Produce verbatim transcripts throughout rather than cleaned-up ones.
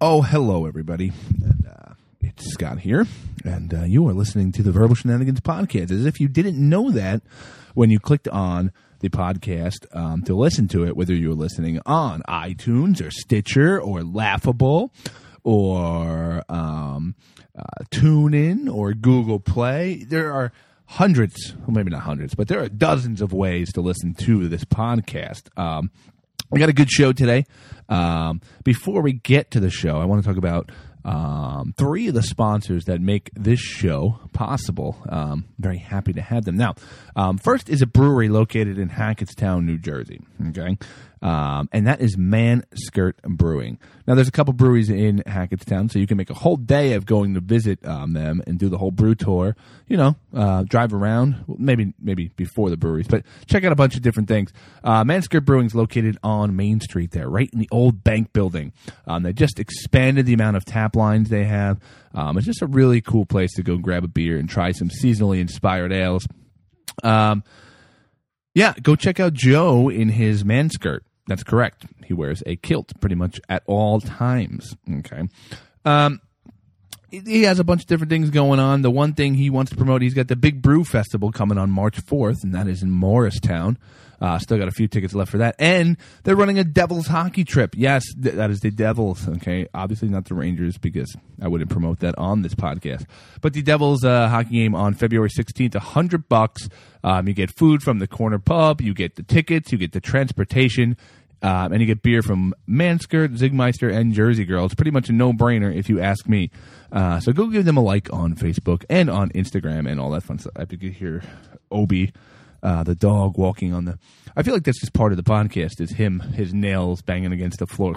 Oh, hello, everybody. And, uh, it's Scott here, and uh, you are listening to the Verbal Shenanigans podcast. As if you didn't know that when you clicked on the podcast um, to listen to it, whether you were listening on iTunes or Stitcher or Laughable or um, uh, TuneIn or Google Play. There are hundreds, well, maybe not hundreds, but there are dozens of ways to listen to this podcast. Um, we got a good show today. Um, before we get to the show, I want to talk about um, three of the sponsors that make this show possible. Um, very happy to have them. Now, um, first is a brewery located in Hackettstown, New Jersey. Okay. Um, and that is Manskirt Brewing. Now, there's a couple breweries in Hackettstown, so you can make a whole day of going to visit um, them and do the whole brew tour. You know, uh, drive around, maybe maybe before the breweries, but check out a bunch of different things. Uh, Manskirt Brewing is located on Main Street there, right in the old bank building. Um, they just expanded the amount of tap lines they have. Um, it's just a really cool place to go grab a beer and try some seasonally inspired ales. Um, yeah, go check out Joe in his Manskirt. That's correct. He wears a kilt pretty much at all times. Okay. Um, he has a bunch of different things going on. The one thing he wants to promote, he's got the Big Brew Festival coming on March fourth, and that is in Morristown. Uh, still got a few tickets left for that. And they're running a Devils hockey trip. Yes, th- that is the Devils. Okay. Obviously not the Rangers, because I wouldn't promote that on this podcast. But the Devils uh, hockey game on February sixteenth, one hundred bucks. Um, you get food from the corner pub. You get the tickets. You get the transportation. Um, and you get beer from Manskirt, Zigmeister, and Jersey Girl. It's pretty much a no-brainer if you ask me. Uh, so go give them a like on Facebook and on Instagram and all that fun stuff. I think you hear Obi, uh, the dog, walking on the... I feel like that's just part of the podcast, is him, his nails banging against the floor.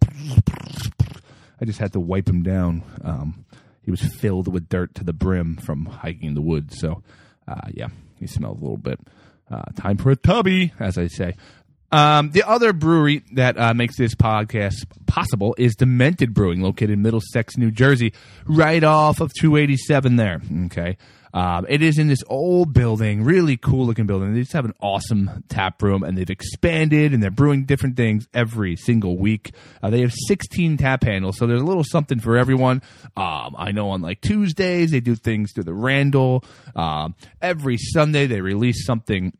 I just had to wipe him down. Um, he was filled with dirt to the brim from hiking in the woods. So, uh, yeah, he smelled a little bit. Uh, time for a tubby, as I say. Um, the other brewery that uh, makes this podcast possible is Demented Brewing, located in Middlesex, New Jersey, right off of two eighty-seven there. Okay, um, it is in this old building, really cool looking building. They just have an awesome tap room, and they've expanded, and they're brewing different things every single week. Uh, they have sixteen tap handles, so there's a little something for everyone. Um, I know on like Tuesdays they do things through the Randall. Um, every Sunday they release something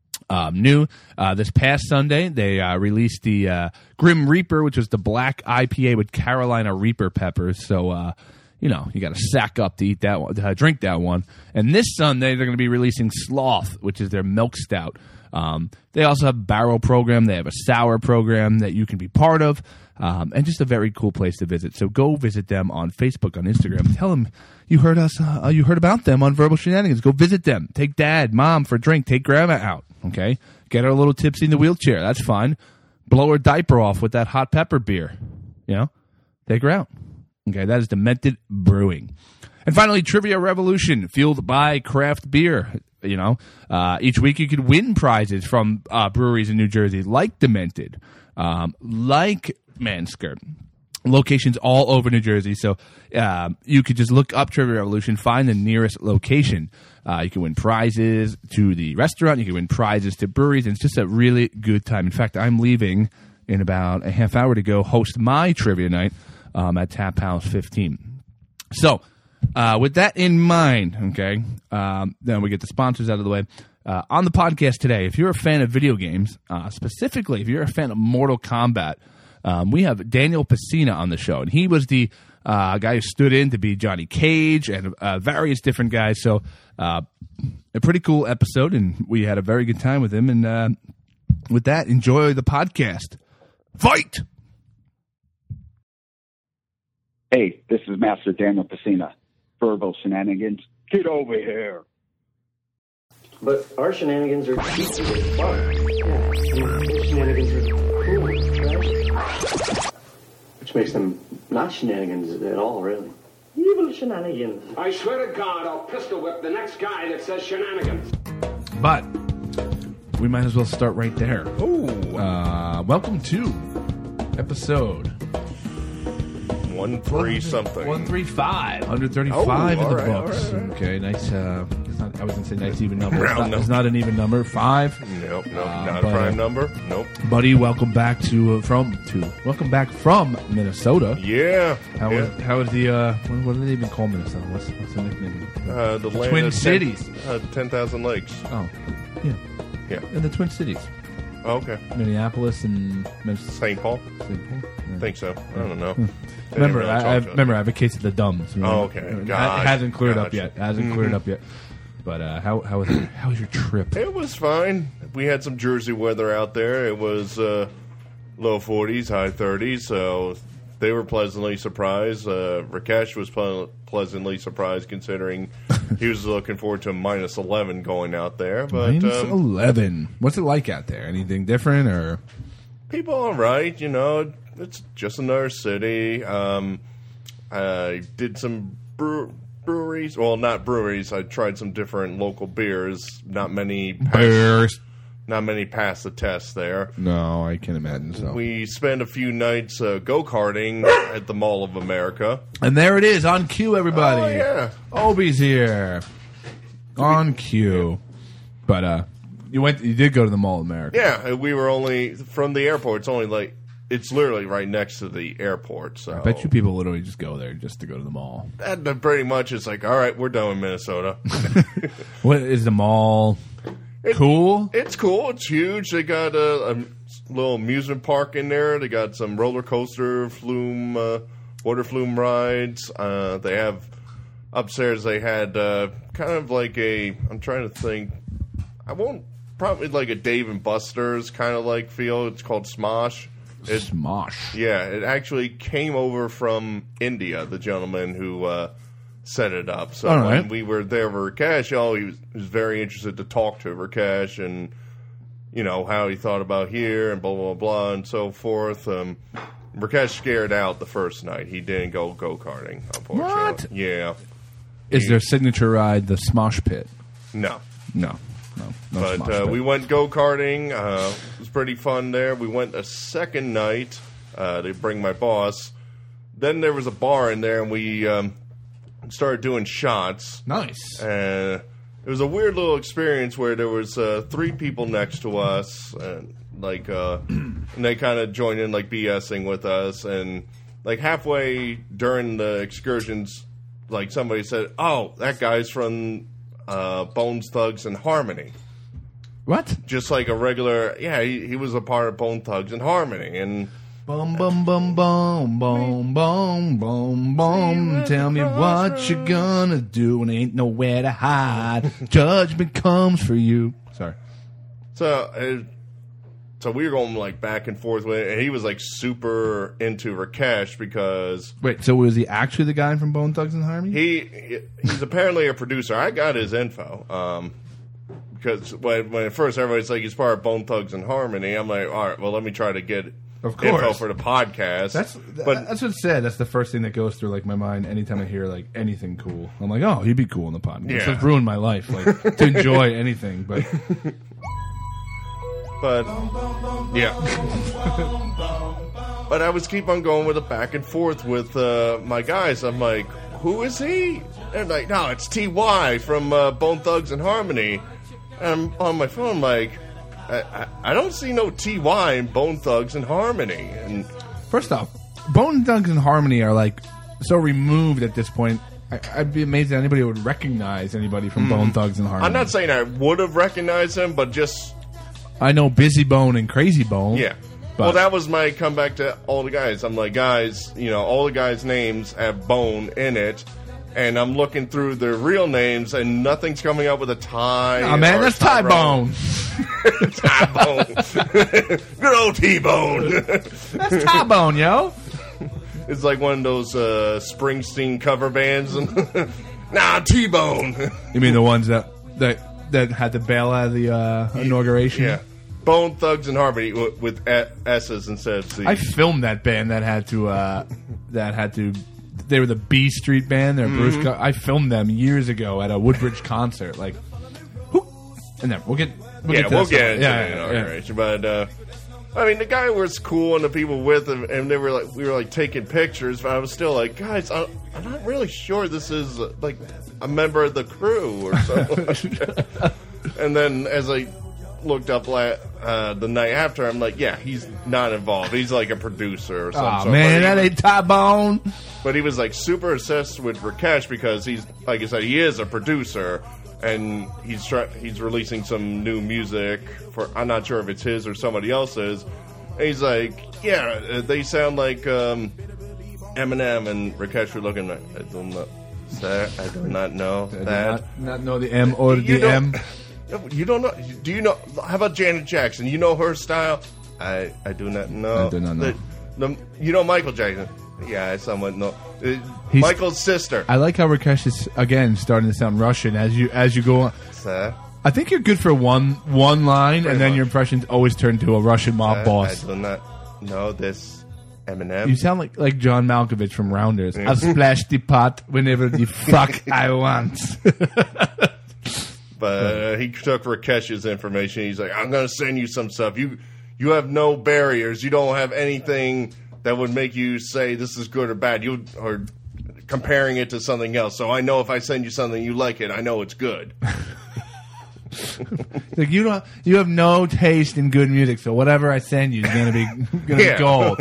Um, new. Uh, this past Sunday, they uh, released the uh, Grim Reaper, which was the black I P A with Carolina Reaper peppers. So, uh, you know, you got to sack up to eat that one, to drink that one. And this Sunday, they're going to be releasing Sloth, which is their milk stout. Um, they also have a barrel program. They have a sour program that you can be part of. Um, and just a very cool place to visit. So go visit them on Facebook, on Instagram. Tell them you heard us. Uh, you heard about them on Verbal Shenanigans. Go visit them. Take dad, mom for a drink. Take grandma out. Okay, get her a little tipsy in the wheelchair. That's fine. Blow her diaper off with that hot pepper beer. You know, take her out. Okay, that is Demented Brewing. And finally, Trivia Revolution, fueled by craft beer. You know, uh, each week you could win prizes from uh, breweries in New Jersey, like Demented, um, like Manskirt. Locations all over New Jersey, so uh, you could just look up Trivia Revolution, find the nearest location. Uh, you can win prizes to the restaurant. You can win prizes to breweries, and it's just a really good time. In fact, I'm leaving in about a half hour to go host my trivia night um, at Tap House fifteen. So, uh, with that in mind, okay, um, then we get the sponsors out of the way. Uh, on the podcast today, if you're a fan of video games, uh, specifically if you're a fan of Mortal Kombat, Um, we have Daniel Pesina on the show, and he was the uh, guy who stood in to be Johnny Cage and uh, various different guys. So uh, a pretty cool episode, and we had a very good time with him. And uh, with that, enjoy the podcast. Fight! Hey, this is Master Daniel Pesina. Verbal Shenanigans. Get over here. But our shenanigans are deeply fun. Yeah, your shenanigans are cool, right? Which makes them not shenanigans at all, really. Evil shenanigans. I swear to God, I'll pistol whip the next guy that says shenanigans. But we might as well start right there. Oh, uh, welcome to episode one three something. one thirty-five. one thirty-five Oh, in the all right, books. all right, all right. Okay, nice. Uh, not, I was going to say nice even number. It's Round not, number. it's not an even number. Five. Nope, nope, Uh, not a but, prime uh, number. Nope. Buddy, welcome back to uh, from to welcome back from Minnesota. Yeah. How yeah. was how was the uh, what, what do they even call Minnesota? What's, what's the nickname? Uh, the land Twin of Cities. ten, uh, ten thousand lakes. Oh, yeah, Yeah. in the Twin Cities, Oh, okay. Minneapolis and Minnesota. Saint Paul. Yeah. I think so. I don't know. Hmm. They Remember, didn't really I, I talk to us. remember I have a case of the dumbs. Remember? Oh, okay. It Gotcha. hasn't cleared up Gotcha. yet. It hasn't cleared up yet. But uh, how how was it, how was your trip? It was fine. We had some Jersey weather out there. It was uh, low forties, high thirties, so they were pleasantly surprised. Uh, Rakesh was ple- pleasantly surprised considering he was looking forward to minus eleven going out there. But Minus um, eleven. What's it like out there? Anything different or? people all right, you know. It's just another city. Um, I did some brew- breweries. Well, not breweries. I tried some different local beers. Not many. Passed, Bears. not many passed the test there. No, I can imagine so. We spent a few nights uh, go karting at the Mall of America. And there it is on cue, everybody. Oh yeah, Obi's here on cue. But uh, you went. You did go to the Mall of America. yeah. and We were only from the airport. It's only like it's literally right next to the airport. So I bet you people literally just go there just to go to the mall. that, that pretty much is like, all right, we're done with Minnesota. What is the mall? It- Cool. It's cool. It's huge. They got a, a little amusement park in there. They got some roller coaster, flume, uh, water flume rides. Uh, they have upstairs. They had uh, kind of like a. I'm trying to think. I won't probably like a Dave and Buster's kind of like feel. It's called Smosh. It, Smosh. yeah, it actually came over from India. The gentleman who uh, set it up. So All when right. we were there for Rakesh, oh, he was, he was very interested to talk to Rakesh and you know how he thought about here and blah blah blah and so forth. Um, Rakesh scared out the first night. He didn't go go karting. Unfortunately, What? Yeah, Is their signature ride the Smosh Pit? no. No. No. No But Smosh uh, Pit. we went go karting. Uh, it was pretty fun there. We went a second night. Uh, to bring my boss. Then there was a bar in there, and we um, started doing shots. Nice. And it was a weird little experience where there was uh, three people next to us, and like, uh, and they kind of joined in, like BSing with us, and like halfway during the excursions, like somebody said, "Oh, that guy's from uh, Bones Thugs and Harmony." What? Just like a regular, yeah, he, he was a part of Bone Thugs and Harmony, and Bum bum bum bum bum bum bum bum. Tell me what you gonna do, and ain't nowhere to hide. Judgment comes for you. Sorry. so uh, so we were going like back and forth with it, and he was like super into Rakesh because Wait, so was he actually the guy from Bone Thugs and Harmony? he, he he's apparently a producer. I got his info. Um, because when, when at first everybody's like he's part of Bone Thugs and Harmony, I'm like, all right, well let me try to get Of info course. for the podcast. That's but that's what's said. That's the first thing that goes through like my mind anytime I hear like anything cool. I'm like, oh, he'd be cool in the podcast. Yeah. It's ruined my life, like to enjoy anything. But But yeah, but I was keep on going with it back and forth with uh, my guys. I'm like, who is he? They're like, no, it's T Y from uh, Bone Thugs and Harmony. And I'm on my phone, like, I, I, I don't see no T Y in Bone Thugs and Harmony. And first off, Bone Thugs and Harmony are like so removed at this point. I, I'd be amazed that anybody would recognize anybody from Bone Thugs and Harmony. I'm not saying I would have recognized him, but just I know Busy Bone and Crazy Bone. yeah. But- Well, that was my comeback to all the guys. I'm like, guys, you know, all the guys' names have Bone in it. And I'm looking through their real names, and nothing's coming up with a tie. Oh man, or that's Ty Bone. Ty Bone. Good old T-Bone. That's Ty Bone, yo. It's like one of those uh, Springsteen cover bands. Nah, T-Bone. You mean the ones that that that had to bail out of the uh, inauguration? Yeah. Bone Thugs and Harmony w- with a- S's instead of C's. I filmed that band that had to uh, that had to. They were the B Street band. They're Bruce. Co- I filmed them years ago at a Woodbridge concert. Like, who? And then we'll get. We'll yeah, get to we'll that get stuff. into yeah, the yeah, yeah. inauguration. But uh, I mean, the guy was cool, and the people with him, and they were like, we were like taking pictures. But I was still like, guys, I'm, I'm not really sure this is uh, like a member of the crew or something. And then as I looked up la- uh, the night after, I'm like, yeah, he's not involved. He's like a producer or something. Oh so, man, but that he, ain't Ty-Bone. But he was like super obsessed with Rakesh because he's, like I said, he is a producer. And he's try- he's releasing some new music for, I'm not sure if it's his or somebody else's. And he's like, yeah, uh, they sound like um, Eminem, and Rakesh were looking like, I do not, sir, I do not know I do that. Not, not know the M or You the M. don't, you don't know, do you know, how about Janet Jackson? You know her style? I, I do not know. I do not know. The, the, you know Michael Jackson? Yeah, I somewhat know. Uh, He's- Michael's sister. I like how Rakesh is again starting to sound Russian as you as you go on. Sir. I think you're good for one one line, Pretty and then much. your impressions always turn to a Russian mob Uh, boss. I do not know this Eminem. You sound like like John Malkovich from Rounders. I'll splash the pot whenever the fuck I want. But uh, he took Rakesh's information. He's like, I'm going to send you some stuff. You you have no barriers. You don't have anything that would make you say this is good or bad. You or comparing it to something else. So I know if I send you something you like it, I know it's good. Like you don't, you have no taste in good music, so whatever I send you is gonna be gonna Yeah. be gold.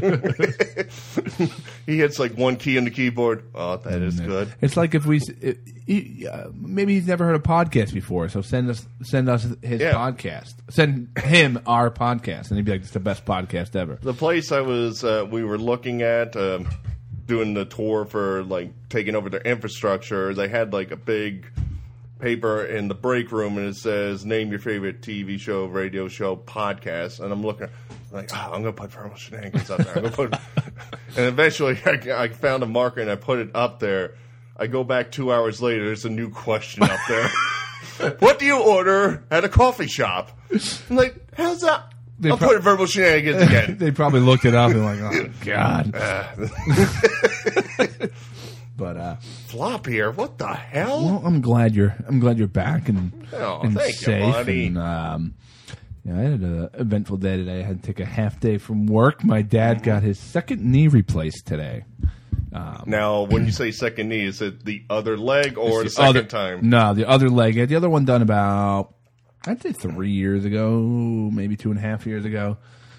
He hits like one key on the keyboard. Oh, that is good. It's like if we, s- it, he, uh, maybe he's never heard a podcast before, so send us send us his Yeah. podcast. Send him our podcast, and he'd be like, "It's the best podcast ever." The place I was, uh, we were looking at, um, doing the tour for like taking over their infrastructure. They had like a big paper in the break room, and it says, "Name your favorite T V show, radio show, podcast." And I'm looking, I'm like, oh, I'm gonna put Verbal Shenanigans up there. I'm gonna put, and eventually I, I found a marker and I put it up there. I go back two hours later. There's a new question up there. What do you order at a coffee shop? I'm like, how's that? They I'll prob- put Verbal Shenanigans again. They probably looked it up and like, "Oh God!" But uh, Flop here. What the hell? well, I'm glad you're I'm glad you're back and Oh, and thank you, safe. buddy. And um, yeah, I had an eventful day today. I had to take a half day from work. My dad got his second knee replaced today. Now, when you say second knee, is it the other leg or the The second other- time? No, the other leg. I had the other one done about, I'd say three years ago, maybe two and a half years ago.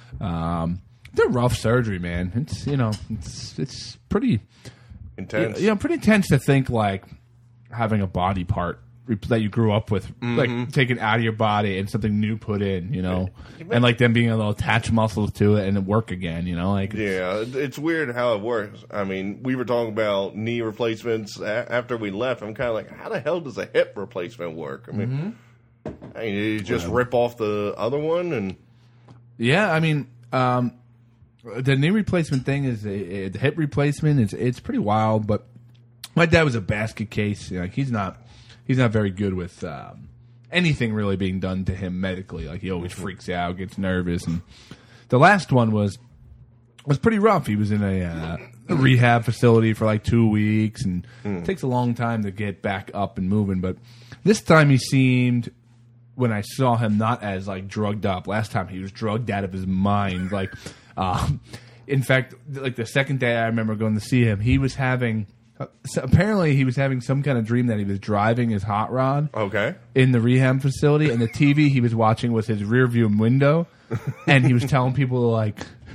Um, they're rough surgery, man. It's you know, it's it's pretty, Intense. you know, pretty intense to think like having a body part re- that you grew up with, Mm-hmm. like taken out of your body and something new put in, you know, and like them being able to attach muscles to it and it work again, you know, like Yeah, it's weird how it works. I mean, we were talking about knee replacements a- after we left. I'm kind of like, how the hell does a hip replacement work? I mean, Mm-hmm. I mean, you just rip off the other one and Yeah, I mean, um, the knee replacement thing is a, a, the hip replacement. It's it's pretty wild. But my dad was a basket case. You know, like he's not he's not very good with um, anything really being done to him medically. Like he always freaks out, gets nervous, and the last one was was pretty rough. He was in a, uh, a rehab facility for like two weeks, and it takes a long time to get back up and moving. But this time he seemed, when I saw him, not as like drugged up. Last time he was drugged out of his mind. Like, um, in fact, like the second day I remember going to see him, he was having. Uh, so apparently, he was having some kind of dream that he was driving his hot rod okay. in the rehab facility, and the T V he was watching was his rear view window, and he was telling people to like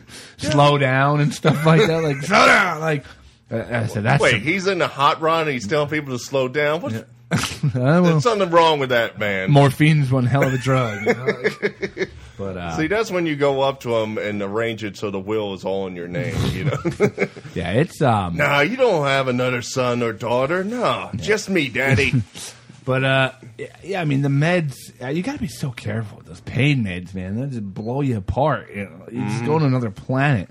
slow down and stuff like that. Like slow down. Like uh, I said, that's Wait, some- he's in the hot rod and he's telling people to slow down. What's I don't know. There's something wrong with that, man. Morphine's one hell of a drug. You know? Like, but uh, See, that's when you go up to him and arrange it so the will is all in your name. You know. yeah, it's um. Nah, you don't have another son or daughter. No, just me, Daddy. But uh, yeah, I mean the meds. Uh, you got to be so careful with those pain meds, man. They just blow you apart. You know, you just go to another planet.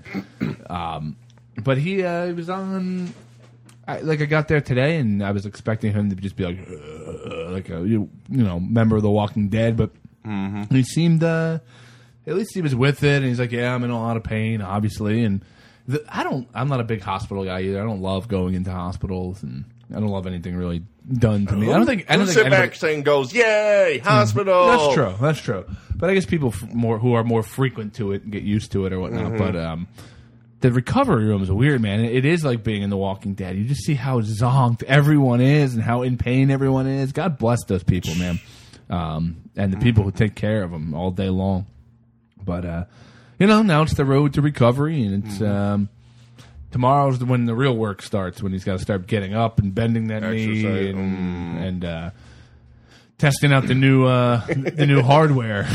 Um, but he uh, he was on. I, like I got there today, and I was expecting him to just be like, uh, like a you, you know member of The Walking Dead, but he seemed uh, at least he was with it, and he's like, yeah, I'm in a lot of pain, obviously, and the, I don't. I'm not a big hospital guy either. I don't love going into hospitals, and I don't love anything really done to me. I don't think. I Who don't sit think back anybody, saying goes, "Yay, hospital." That's true. That's true. But I guess people f- more who are more frequent to it get used to it or whatnot. Mm-hmm. But um, the recovery room is weird, man. It is like being in The Walking Dead. You just see how zonked everyone is and how in pain everyone is. God bless those people, man, um, and the people who take care of them all day long. But uh, you know, now it's the road to recovery, and it's. Mm-hmm. Um, Tomorrow's when the real work starts, when he's got to start getting up and bending that knee Exercise. and, Mm. and uh, testing out the new uh, the new hardware.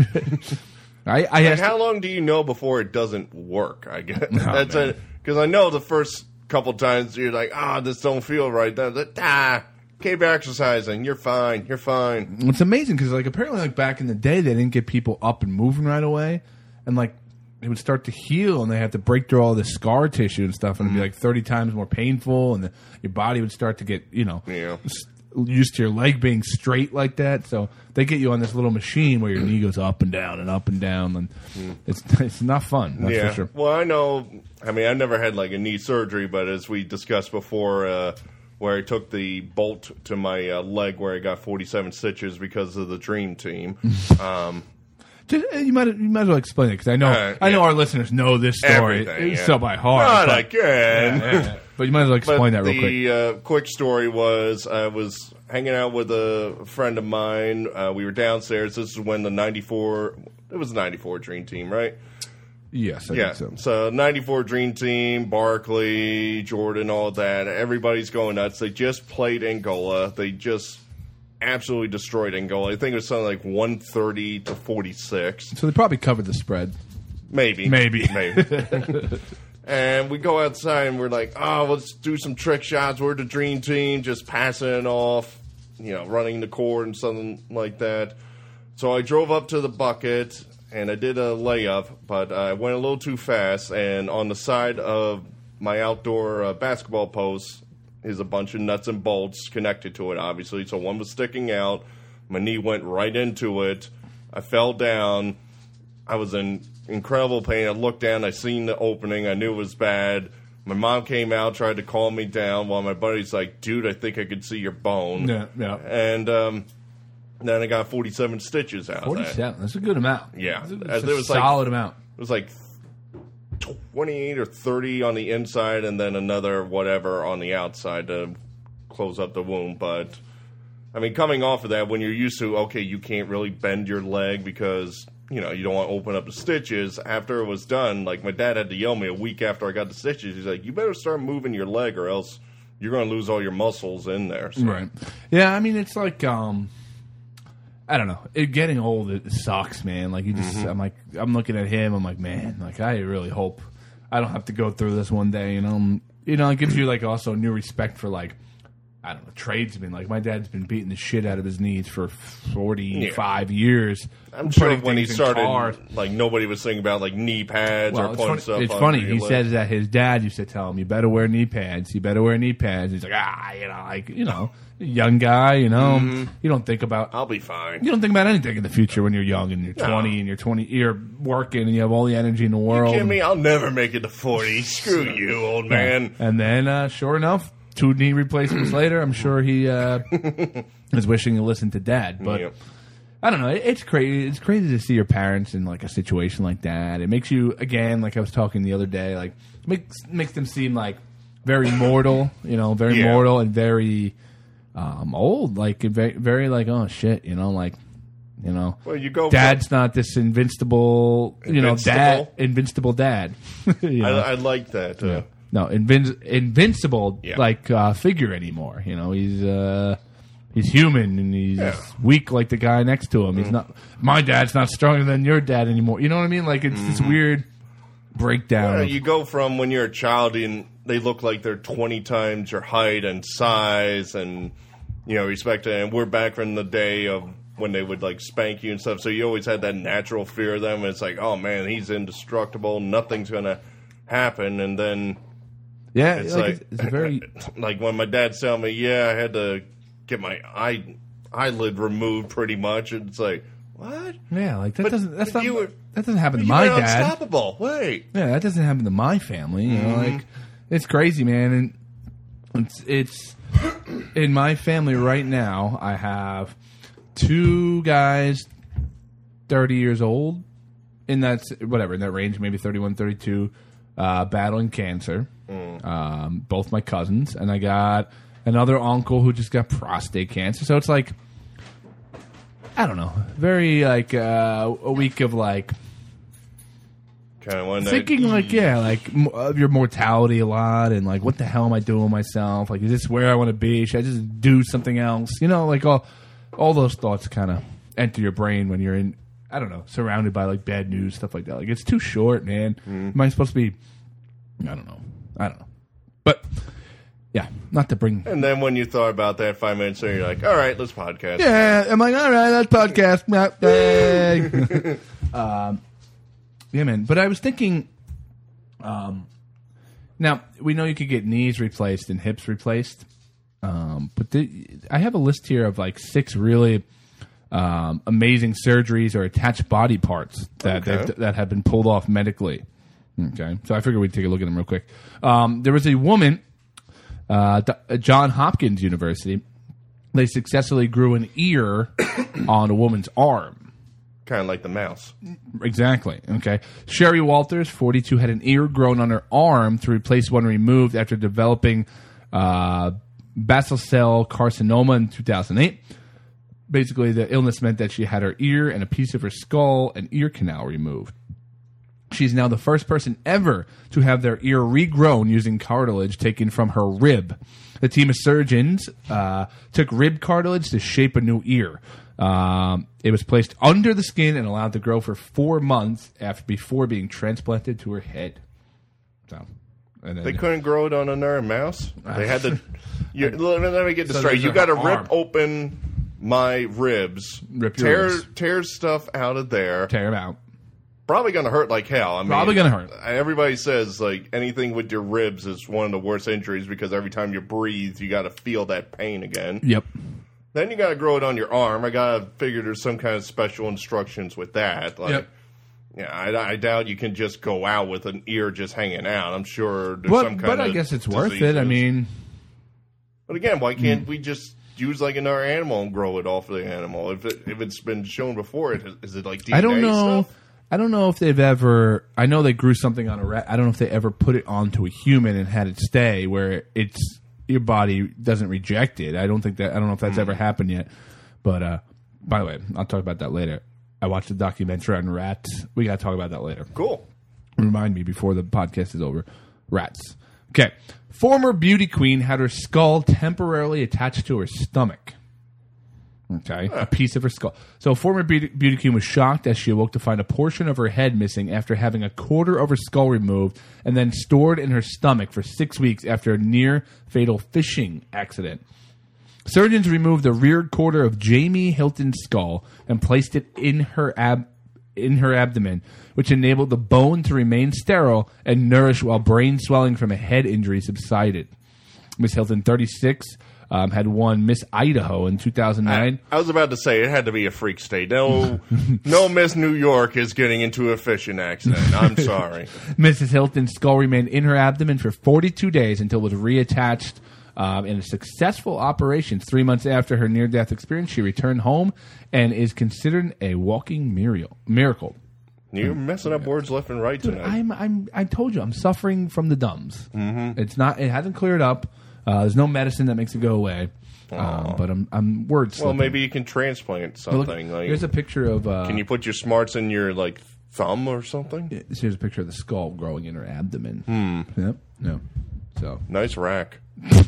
I, I Like, asked, how long do you know before it doesn't work? I guess No, that's man. a because I know the first couple times you're like, ah, this don't feel right. Then like, ah, keep exercising. You're fine. You're fine. it's amazing because like apparently like back in the day they didn't get people up and moving right away, and like it would start to heal and they had to break through all this scar tissue and stuff, and it'd be like thirty times more painful, and the, your body would start to get you know. Yeah. used to your leg being straight like that, so they get you on this little machine where your knee goes up and down and up and down, and it's it's not fun. That's yeah. for sure. Well, I know. I mean, I never had like a knee surgery, but as we discussed before, uh, where I took the bolt to my uh, leg where I got forty-seven stitches because of the Dream Team. Um, Just, uh, you might you might as well explain it because I know Uh, I know yeah. our listeners know this story Everything, it's yeah. so by heart. Not but, again. yeah, yeah. But you might as well explain But that real quick. the uh, quick story was I was hanging out with a friend of mine. Uh, we were downstairs. This is when the ninety-four, it was the ninety-four Dream Team, right? Yes, I Yeah. think so. So ninety-four Dream Team, Barkley, Jordan, all that. Everybody's going nuts. They just played Angola. They just absolutely destroyed Angola. I think it was something like one thirty to forty-six. So they probably covered the spread. Maybe. Maybe. Maybe. And we go outside and we're like, oh, let's do some trick shots. We're the Dream Team, just passing it off, you know, running the court and something like that. So I drove up to the bucket and I did a layup, but I went a little too fast. And on the side of my outdoor uh, basketball post is a bunch of nuts and bolts connected to it, obviously. So one was sticking out. My knee went right into it. I fell down. I was in incredible pain. I looked down. I seen the opening. I knew it was bad. My mom came out, tried to calm me down, while my buddy's like, dude, I think I could see your bone. Yeah, yeah. And um, then I got forty-seven stitches out of that. Forty-seven. That's a good amount. Yeah. That's a, Uh, that's there a was like- solid amount. It was like twenty-eight or thirty on the inside and then another whatever on the outside to close up the wound. But, I mean, coming off of that, when you're used to, okay, you can't really bend your leg because, you know, you don't want to open up the stitches. After it was done, like, my dad had to yell me a week after I got the stitches. He's like, you better start moving your leg or else you're going to lose all your muscles in there. So. Right. Yeah, I mean, it's like, um, I don't know. It, getting old, it sucks, man. Like, you just, Mm-hmm. I'm like, I'm looking at him, I'm like, man, like, I really hope I don't have to go through this one day, you know? Um, You know, it gives you, like, also new respect for, like, I don't know, tradesmen. Like, my dad's been beating the shit out of his knees for forty-five years. I'm sure putting when he things in started, cars. like, nobody was thinking about, like, knee pads Well, or it's putting funny. stuff It's on funny. your He leg. says that his dad used to tell him, "You better wear knee pads. You better wear knee pads." He's like, ah, you know, like you know, young guy. You know, Mm-hmm. you don't think about I'll be fine. you don't think about anything in the future when you're young and you're No. twenty and you're twenty. You're working and you have all the energy in the You world. kidding me? I'll never make it to forty. Screw you, old man. And then, uh, sure enough, two knee replacements later, I'm sure he uh, is wishing he listened to dad. But Yeah. I don't know. It- It's crazy. It's crazy to see your parents in like a situation like that. It makes you, again, like I was talking the other day, like makes makes them seem like very mortal. You know, very Yeah. mortal and very um, old. Like very, very like oh shit. You know, like you know. Well, you go. Dad's not this invincible, you know, dad, Invincible? invincible dad. You I, know? I like that. Uh, No, invin- invincible Yeah. like uh, figure anymore. You know, he's uh, he's human and he's Yeah. weak like the guy next to him. Mm. He's not. My dad's not stronger than your dad anymore. You know what I mean? Like it's this weird breakdown. Uh, of- you go from when you're a child and they look like they're twenty times your height and size and, you know, respect. And we're back from the day of when they would, like, spank you and stuff. So you always had that natural fear of them. And it's like, oh, man, he's indestructible. Nothing's going to happen. And then yeah, it's like, like, it's, it's a very like when my dad's telling me, yeah, I had to get my eye eyelid removed pretty much. And it's like, what? yeah, like that But- doesn't that's but not you were- that doesn't happen to You my were dad. unstoppable. Wait. Yeah, that doesn't happen to my family. You know, Mm-hmm. like it's crazy, man. And It's, it's in my family right now. I have two guys, thirty years old, in that whatever in that range, maybe thirty-one, thirty-two, uh, battling cancer. Mm. Um, both my cousins, and I got another uncle who just got prostate cancer. So it's like, I don't know, very like uh, a week of like. Kind of one thinking night. like yeah like m- of your mortality a lot, and like what the hell am I doing with myself, like is this where I want to be, should I just do something else, you know, like all all those thoughts kind of enter your brain when you're in, I don't know, surrounded by like bad news, stuff like that. Like it's too short, man. Mm. Am I supposed to be, I don't know I don't know but yeah, not to bring. And then when you thought about that five minutes later, you're like, all right, let's podcast. Yeah, I'm like, all right, let's podcast. um Yeah, man. But I was thinking, um, now, we know you could get knees replaced and hips replaced. Um, but the, I have a list here of like six really um, amazing surgeries or attached body parts that Okay. they've- that have been pulled off medically. Okay. So I figured we'd take a look at them real quick. Um, there was a woman, uh, at Johns Hopkins University. They successfully grew an ear on a woman's arm. Kind of like the mouse. Exactly. Okay. Sherry Walters, forty-two, had an ear grown on her arm to replace one removed after developing uh, basal cell carcinoma in two thousand eight. Basically, the illness meant that she had her ear and a piece of her skull and ear canal removed. She's now the first person ever to have their ear regrown using cartilage taken from her rib. The team of surgeons uh, took rib cartilage to shape a new ear. Um, it was placed under the skin and allowed to grow for four months after before being transplanted to her head. So, and then, They couldn't grow it on another mouse? They had to... You, let, me, let me get this so straight. You got to rip open my ribs, Rip tear, ribs. tear stuff out of there. Tear them out. Probably going to hurt like hell. I mean, Probably going to hurt. Everybody says like anything with your ribs is one of the worst injuries because every time you breathe, you got to feel that pain again. Yep. Then you got to grow it on your arm. I got to figure there's some kind of special instructions with that. Like, Yep. Yeah, I, I doubt you can just go out with an ear just hanging out. I'm sure there's But, some kind but of I guess it's worth diseases. it. I mean, But again, why can't we just use like another animal and grow it off of the animal? If it, if it's been shown before, it is it like D N A I don't know. stuff? I don't know if they've ever. I know they grew something on a rat. I don't know if they ever put it onto a human and had it stay where it's your body doesn't reject it. I don't think that. I don't know if that's mm. ever happened yet. But uh, by the way, I'll talk about that later. I watched a documentary on rats. We got to talk about that later. Cool. Remind me before the podcast is over. Rats. Okay. Former beauty queen had her skull temporarily attached to her stomach. Okay. A piece of her skull. So former beauty, beauty queen was shocked as she awoke to find a portion of her head missing after having a quarter of her skull removed and then stored in her stomach for six weeks after a near-fatal fishing accident. Surgeons removed the rear quarter of Jamie Hilton's skull and placed it in her ab- in her abdomen, which enabled the bone to remain sterile and nourished while brain swelling from a head injury subsided. Miss Hilton, thirty-six, um, had won Miss Idaho in two thousand nine. I, I was about to say it had to be a freak state. No, no Miss New York is getting into a fishing accident. I'm sorry. Missus Hilton's skull remained in her abdomen for forty-two days until it was reattached. Um, in a successful operation, three months after her near-death experience, she returned home and is considered a walking miracle. You're messing up words left and right Dude, tonight. I'm, I'm, I told you, I'm suffering from the dumbs. Mm-hmm. It's not. It hasn't cleared up. Uh, there's no medicine that makes it go away. Um, but I'm, I'm word slipping. Well, maybe you can transplant something. Look, like, here's a picture of. Uh, can you put your smarts in your like thumb or something? Here's a picture of the skull growing in her abdomen. Hmm. Yep. No. So nice rack.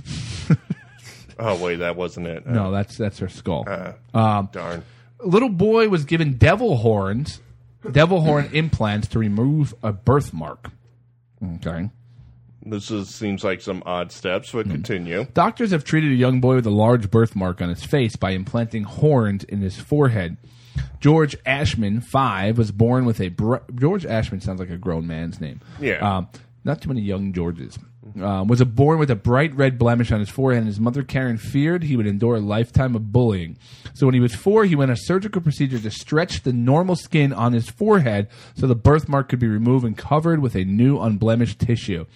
Oh wait, that wasn't it. Uh, no, that's that's her skull. Uh, um, darn. A little boy was given devil horns, devil horn implants to remove a birthmark. Okay. This is, seems like some odd steps, but continue. Doctors have treated a young boy with a large birthmark on his face by implanting horns in his forehead. George Ashman, five, was born with a... Br- George Ashman sounds like a grown man's name. Yeah. Um, not too many young Georges. Um, was a born with a bright red blemish on his forehead, and his mother, Karen, feared he would endure a lifetime of bullying. So when he was four, he went on a surgical procedure to stretch the normal skin on his forehead so the birthmark could be removed and covered with a new unblemished tissue.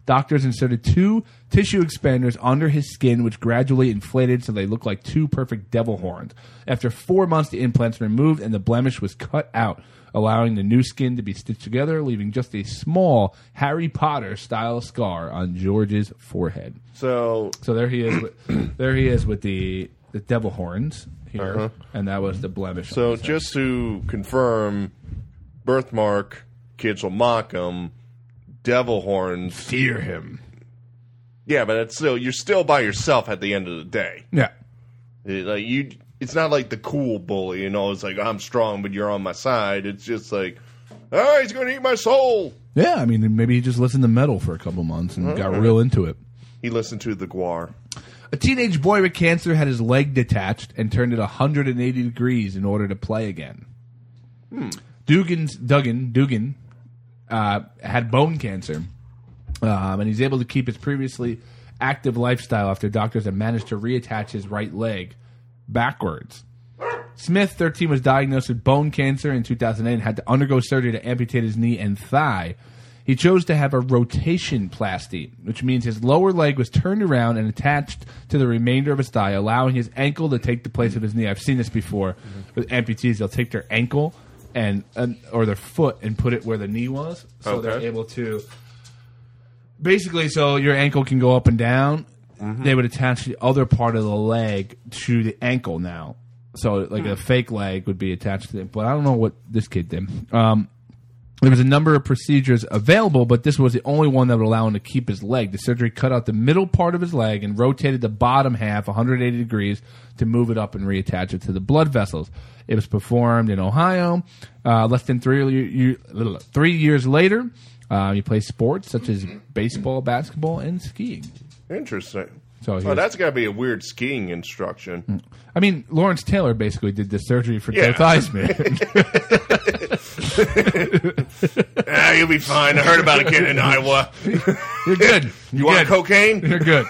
Doctors inserted two tissue expanders under his skin, which gradually inflated so they looked like two perfect devil horns. After four months, the implants were removed and the blemish was cut out, allowing the new skin to be stitched together, leaving just a small Harry Potter-style scar on George's forehead. So, so there he is. With, there he is with the the devil horns here, uh-huh. and that was the blemish. So just to confirm, birthmark, kids will mock him. Devil horns, fear him. Yeah, but it's still you're still by yourself at the end of the day. Yeah, it, like you, it's not like the cool bully. You know, it's like I'm strong, but you're on my side. It's just like, oh, he's going to eat my soul. Yeah, I mean, maybe he just listened to metal for a couple months and All got right. real into it. He listened to the Gwar. A teenage boy with cancer had his leg detached and turned it one hundred eighty degrees in order to play again. Hmm. Dugan's Duggan Dugan uh, had bone cancer, um, and he's able to keep his previously active lifestyle after doctors have managed to reattach his right leg backwards. Smith, thirteen, was diagnosed with bone cancer in two thousand eight and had to undergo surgery to amputate his knee and thigh. He chose to have a rotation plasty, which means his lower leg was turned around and attached to the remainder of his thigh, allowing his ankle to take the place of his knee. I've seen this before mm-hmm. with amputees. They'll take their ankle and, and or their foot and put it where the knee was, so okay. they're able to basically. So your ankle can go up and down. Mm-hmm. They would attach the other part of the leg to the ankle now. So like mm-hmm. a fake leg would be attached to it. But I don't know what this kid did. Um, There was a number of procedures available, but this was the only one that would allow him to keep his leg. The surgery cut out the middle part of his leg and rotated the bottom half one hundred eighty degrees to move it up and reattach it to the blood vessels. It was performed in Ohio. Uh, less than three, year, three years later, uh, he plays sports such as baseball, basketball, and skiing. Interesting. So oh, that's got to be a weird skiing instruction. I mean, Lawrence Taylor basically did this surgery for yeah. both eyes, man. Ah, you'll be fine. I heard about a kid in Iowa. You're good. You You're want good. cocaine? You're good.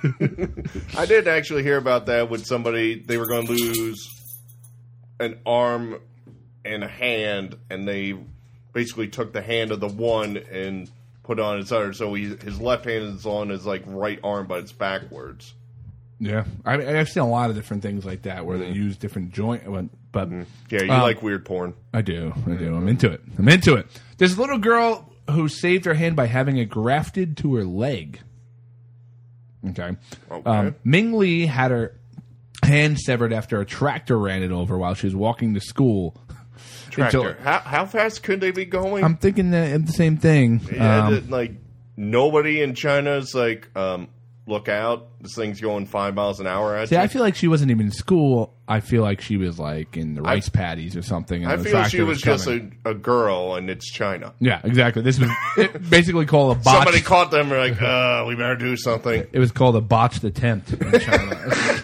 I did actually hear about that with somebody. They were going to lose an arm and a hand, and they basically took the hand of the one and put on his other. So he, his left hand is on his like right arm, but it's backwards. Yeah, I, I've seen a lot of different things like that where mm-hmm. they use different joint. But mm-hmm. yeah, you um, like weird porn. I do. I do. I'm into it. I'm into it. There's a little girl who saved her hand by having it grafted to her leg. Okay. Okay. Um, Ming Lee had her hand severed after a tractor ran it over while she was walking to school. Tractor. Until, how, how fast could they be going? I'm thinking that the same thing. Yeah, um, like nobody in China is like, um, look out, this thing's going five miles an hour at See, you. I feel like she wasn't even in school. I feel like she was like in the rice I, paddies or something. And I the feel she was, was just a, a girl, and it's China. Yeah, exactly. This was it basically called a botched. Somebody caught them and like, uh, we better do something. It was called a botched attempt in China.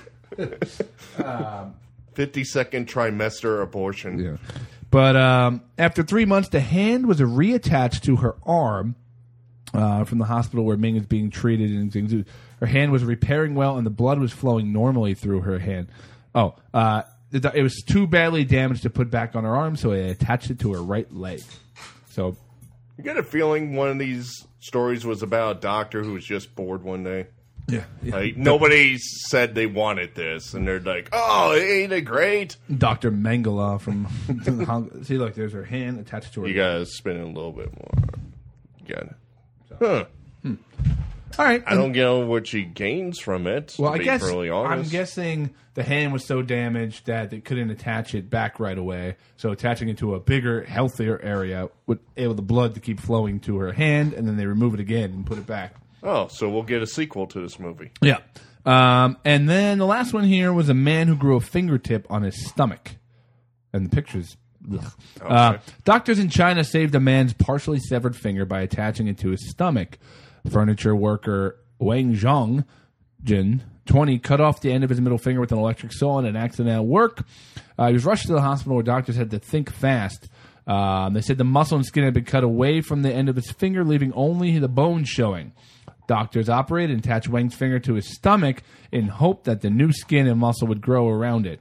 um, fifty-second trimester abortion. Yeah. But um, after three months, the hand was reattached to her arm uh, from the hospital where Ming is being treated. And things. Her hand was repairing well, and the blood was flowing normally through her hand. Oh, uh, it was too badly damaged to put back on her arm, so they attached it to her right leg. So, you get a feeling one of these stories was about a doctor who was just bored one day. Yeah, yeah. Like, nobody said they wanted this, and they're like, "Oh, ain't it great?" Doctor Mengele from see, look, there's her hand attached to her. You gotta spin it a little bit more. You got it. So. Huh. Hmm. All right. I don't know what she gains from it. Well, to I be guess really honest. I'm guessing the hand was so damaged that they couldn't attach it back right away. So attaching it to a bigger, healthier area would able the blood to keep flowing to her hand, and then they remove it again and put it back. Oh, so we'll get a sequel to this movie. Yeah. Um, and then the last one here was a man who grew a fingertip on his stomach. And the picture's... Okay. Uh, doctors in China saved a man's partially severed finger by attaching it to his stomach. Furniture worker Wang Zhong, Jin, twenty, cut off the end of his middle finger with an electric saw in an accident at work. Uh, he was rushed to the hospital where doctors had to think fast. Um, they said the muscle and skin had been cut away from the end of his finger, leaving only the bone showing. Doctors operated and attached Wang's finger to his stomach in hope that the new skin and muscle would grow around it.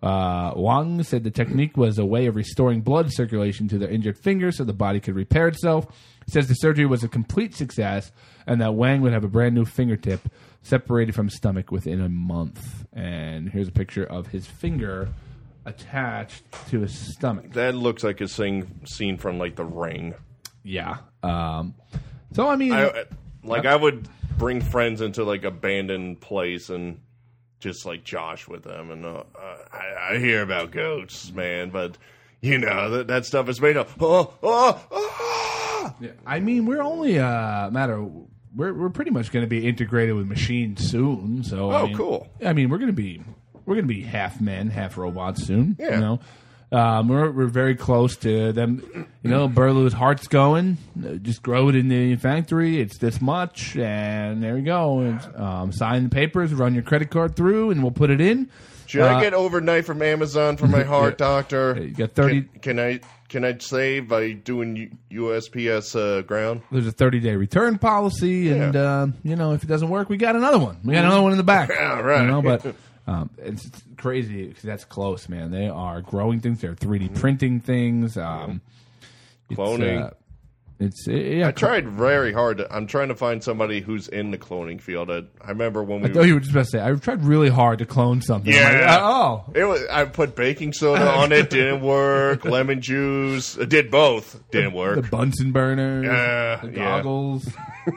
Uh, Wang said the technique was a way of restoring blood circulation to their injured finger so the body could repair itself. He says the surgery was a complete success and that Wang would have a brand new fingertip separated from his stomach within a month. And here's a picture of his finger attached to his stomach. That looks like a scene, scene from, like, The Ring. Yeah. Um, so, I mean... I, like, I would bring friends into, like, abandoned place and... just like Josh with them, and uh, I, I hear about ghosts, man, but you know that that stuff is made up. Oh, oh, oh. Yeah, I mean, we're only a uh, matter. We're we're pretty much going to be integrated with machines soon. So, oh, I mean, cool. I mean, we're going to be we're going to be half men, half robots soon. Yeah. You know, um, we're we're very close to them. You know, Burlow's heart's going. Just grow it in the factory. It's this much, and there you go. And, um, sign the papers, run your credit card through, and we'll put it in. Should uh, I get overnight from Amazon for my heart, yeah. doctor? You got thirty. Can, can I can I save by doing U S P S uh, ground? There's a thirty day return policy, and Yeah. uh, you know, if it doesn't work, we got another one. We got another one in the back. Yeah, right. You know, but um, it's, it's crazy because that's close, man. They are growing things. They're three D printing things. Um, Cloning. It's, uh, it's yeah. I tried very hard. To, I'm trying to find somebody who's in the cloning field. I, I remember when we. I thought you were just about to say. I tried really hard to clone something. I'm Yeah. like, oh. It was. I put baking soda on it. Didn't work. Lemon juice. It did both. Didn't The work. Bunsen burners. Yeah, The yeah. goggles.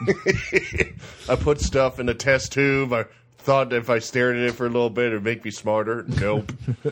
I put stuff in a test tube. I thought if I stared at it for a little bit, it'd make me smarter. Nope.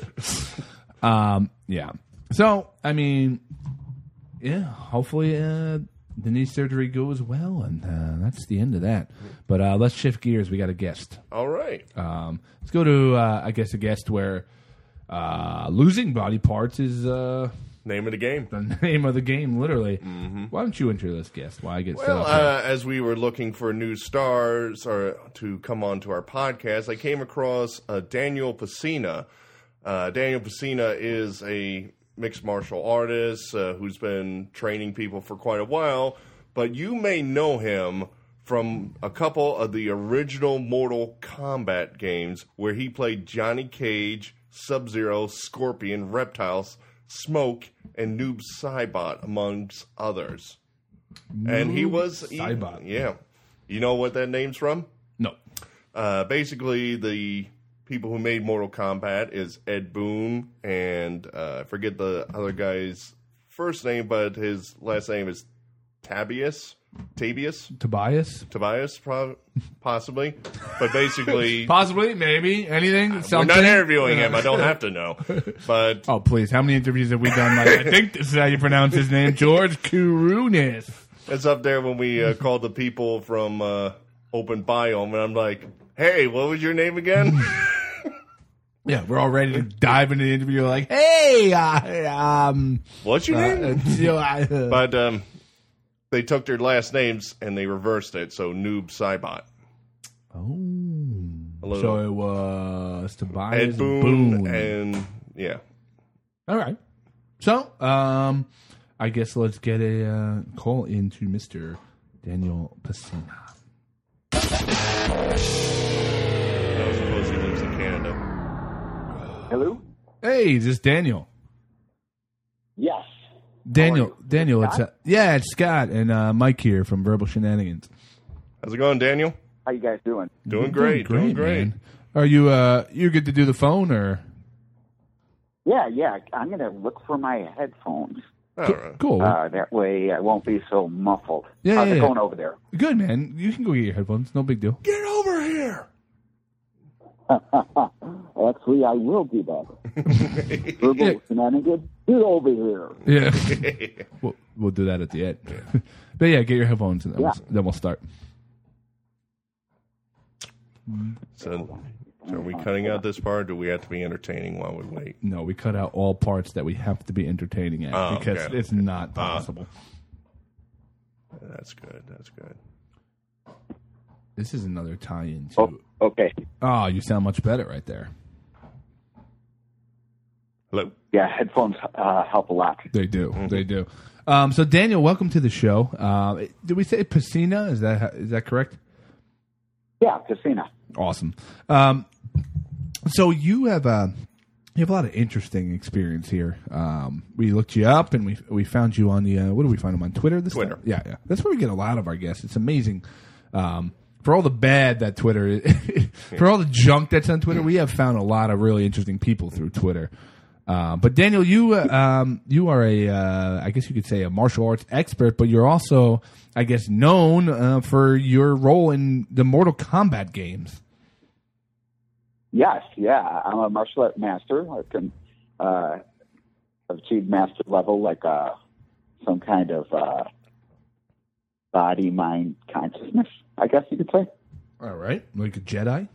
um. Yeah. So I mean, yeah. Hopefully, uh, the knee surgery goes well, and uh, that's the end of that. But uh, let's shift gears. We got a guest. All right. Um, let's go to, uh, I guess, a guest where uh, losing body parts is uh, Name of the game. the name of the game, literally. Why don't you enter this guest? Why I get set Well, up uh, as we were looking for new stars or to come on to our podcast, I came across uh, Daniel Pesina. Uh, Daniel Pesina is a mixed martial artist uh, who's been training people for quite a while, but you may know him from a couple of the original Mortal Kombat games where he played Johnny Cage, Sub-Zero, Scorpion, Reptiles, Smoke, and Noob Saibot, amongst others. And he was... he- Saibot. yeah. You know what that name's from? No. Uh, basically, the people who made Mortal Kombat is Ed Boon, and uh, I forget the other guy's first name, but his last name is Tabius. Tabius? Tobias? Tobias, pro- possibly. But basically... Possibly, maybe, anything, We're something. not interviewing him. I don't have to know. But Oh, please. How many interviews have we done? Like, I think this is how you pronounce his name. George Kourounis. it's up there when we uh, called the people from uh, Open Biome, and I'm like, hey, what was your name again? Yeah, we're all ready to dive into the interview. You're like, hey, uh, um... What's your uh, name? uh, you know, I, uh, But um, they took their last names and they reversed it, so Noob Saibot. oh. A little- So it was Tobias Ed Boon, Boone. and yeah. All right. So, um, I guess let's get a uh, call into Mister Daniel Pesina. I suppose he lives in Canada. Hello? Hey, is this Daniel? Yes. Daniel, How are you? Daniel, it's Scott? uh, yeah, it's Scott and uh, Mike here from Verbal Shenanigans. How's it going, Daniel? How you guys doing? Doing great, doing great. man. Are you uh, you good to do the phone or? Yeah, yeah. I'm going to look for my headphones. All right. Cool. Uh, that way I won't be so muffled. Yeah, How's yeah, it yeah. going over there? Good, man. You can go get your headphones. No big deal. Get over here. Actually, I will do that. Verbal Yeah. shenanigans, get over here. Yeah, we'll, we'll do that at the end. But yeah, get your headphones and then, Yeah. we'll, then we'll start. So, so are we cutting out this part, or do we have to be entertaining while we wait? No, we cut out all parts that we have to be entertaining at Oh, because okay. it's not possible. That's good. That's good. This is another tie-in to. Oh, okay. Oh, you sound much better right there. Hello. Yeah, headphones uh, help a lot. They do. Mm-hmm. They do. Um, so, Daniel, welcome to the show. Uh, did we say Pesina? Is that is that correct? Yeah, Casino. Awesome. Um, so you have uh, You have a lot of interesting experience here. Um, we looked you up, and we we found you on the uh, what do we find them on Twitter? This Twitter. time? Yeah, yeah. That's where we get a lot of our guests. It's amazing. Um, for all the bad that Twitter, is, for all the junk that's on Twitter, we have found a lot of really interesting people through Twitter. Uh, but Daniel, you uh, um, you are a uh, I guess you could say a martial arts expert, but you're also, I guess, known uh, for your role in the Mortal Kombat games. Yes, yeah. I'm a martial art master. I can uh, achieve master level, like uh, some kind of uh, body, mind, consciousness, I guess you could say. All right, like a Jedi.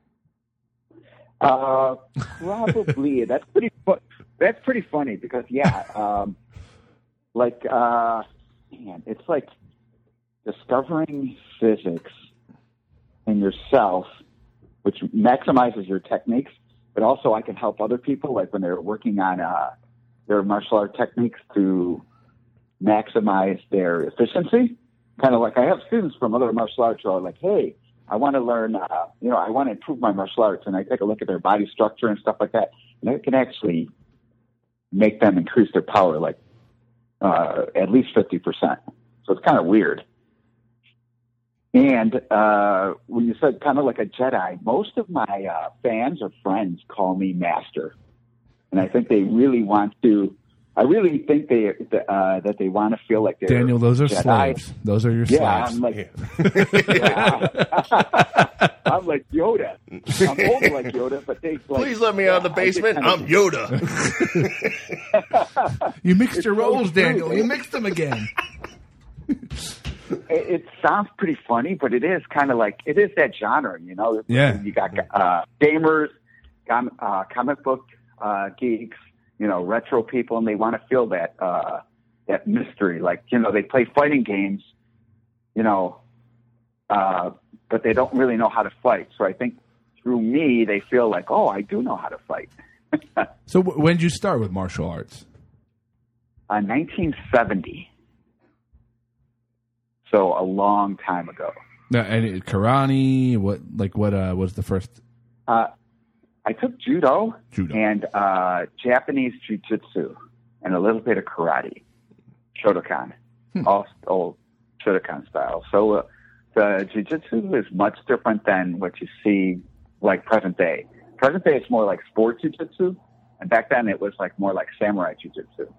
Uh, probably. That's pretty. Fu- that's pretty funny because yeah, um, like uh, man, it's like discovering physics in yourself, which maximizes your techniques, but also I can help other people, like when they're working on uh, their martial art techniques to maximize their efficiency. Kind of like I have students from other martial arts who are like, hey, I want to learn, uh, you know, I want to improve my martial arts, and I take a look at their body structure and stuff like that, and it can actually make them increase their power like uh, at least fifty percent. So it's kind of weird. And uh, when you said kind of like a Jedi, most of my uh, fans or friends call me Master. And I think they really want to, I really think they uh, that they want to feel like they're Daniel, those are Jedi. slaves. Those are your Yeah, slaves. I'm like, yeah. I'm like Yoda. I'm old like Yoda, but they like, Please let me out of the yeah, basement. kind of- I'm Yoda. You mixed your so roles, true, Daniel. man. You mixed them again. It, it sounds pretty funny, but it is kind of like, it is that genre, you know? Yeah. You got uh, gamers, com- uh, comic book uh, geeks, you know, retro people, and they want to feel that uh, that mystery. Like, you know, they play fighting games, you know, uh, but they don't really know how to fight. So I think through me, they feel like, oh, I do know how to fight. So w- when did you start with martial arts? Uh, nineteen seventy. So a long time ago. No, and it- karate. What like what uh, was the first Uh, I took judo, judo? and uh, Japanese jiu-jitsu and a little bit of karate, Shotokan, Hmm. all old Shotokan style. So uh, the jiu-jitsu is much different than what you see like present day. Present day it's more like sport jiu-jitsu, and back then it was like more like samurai jiu-jitsu.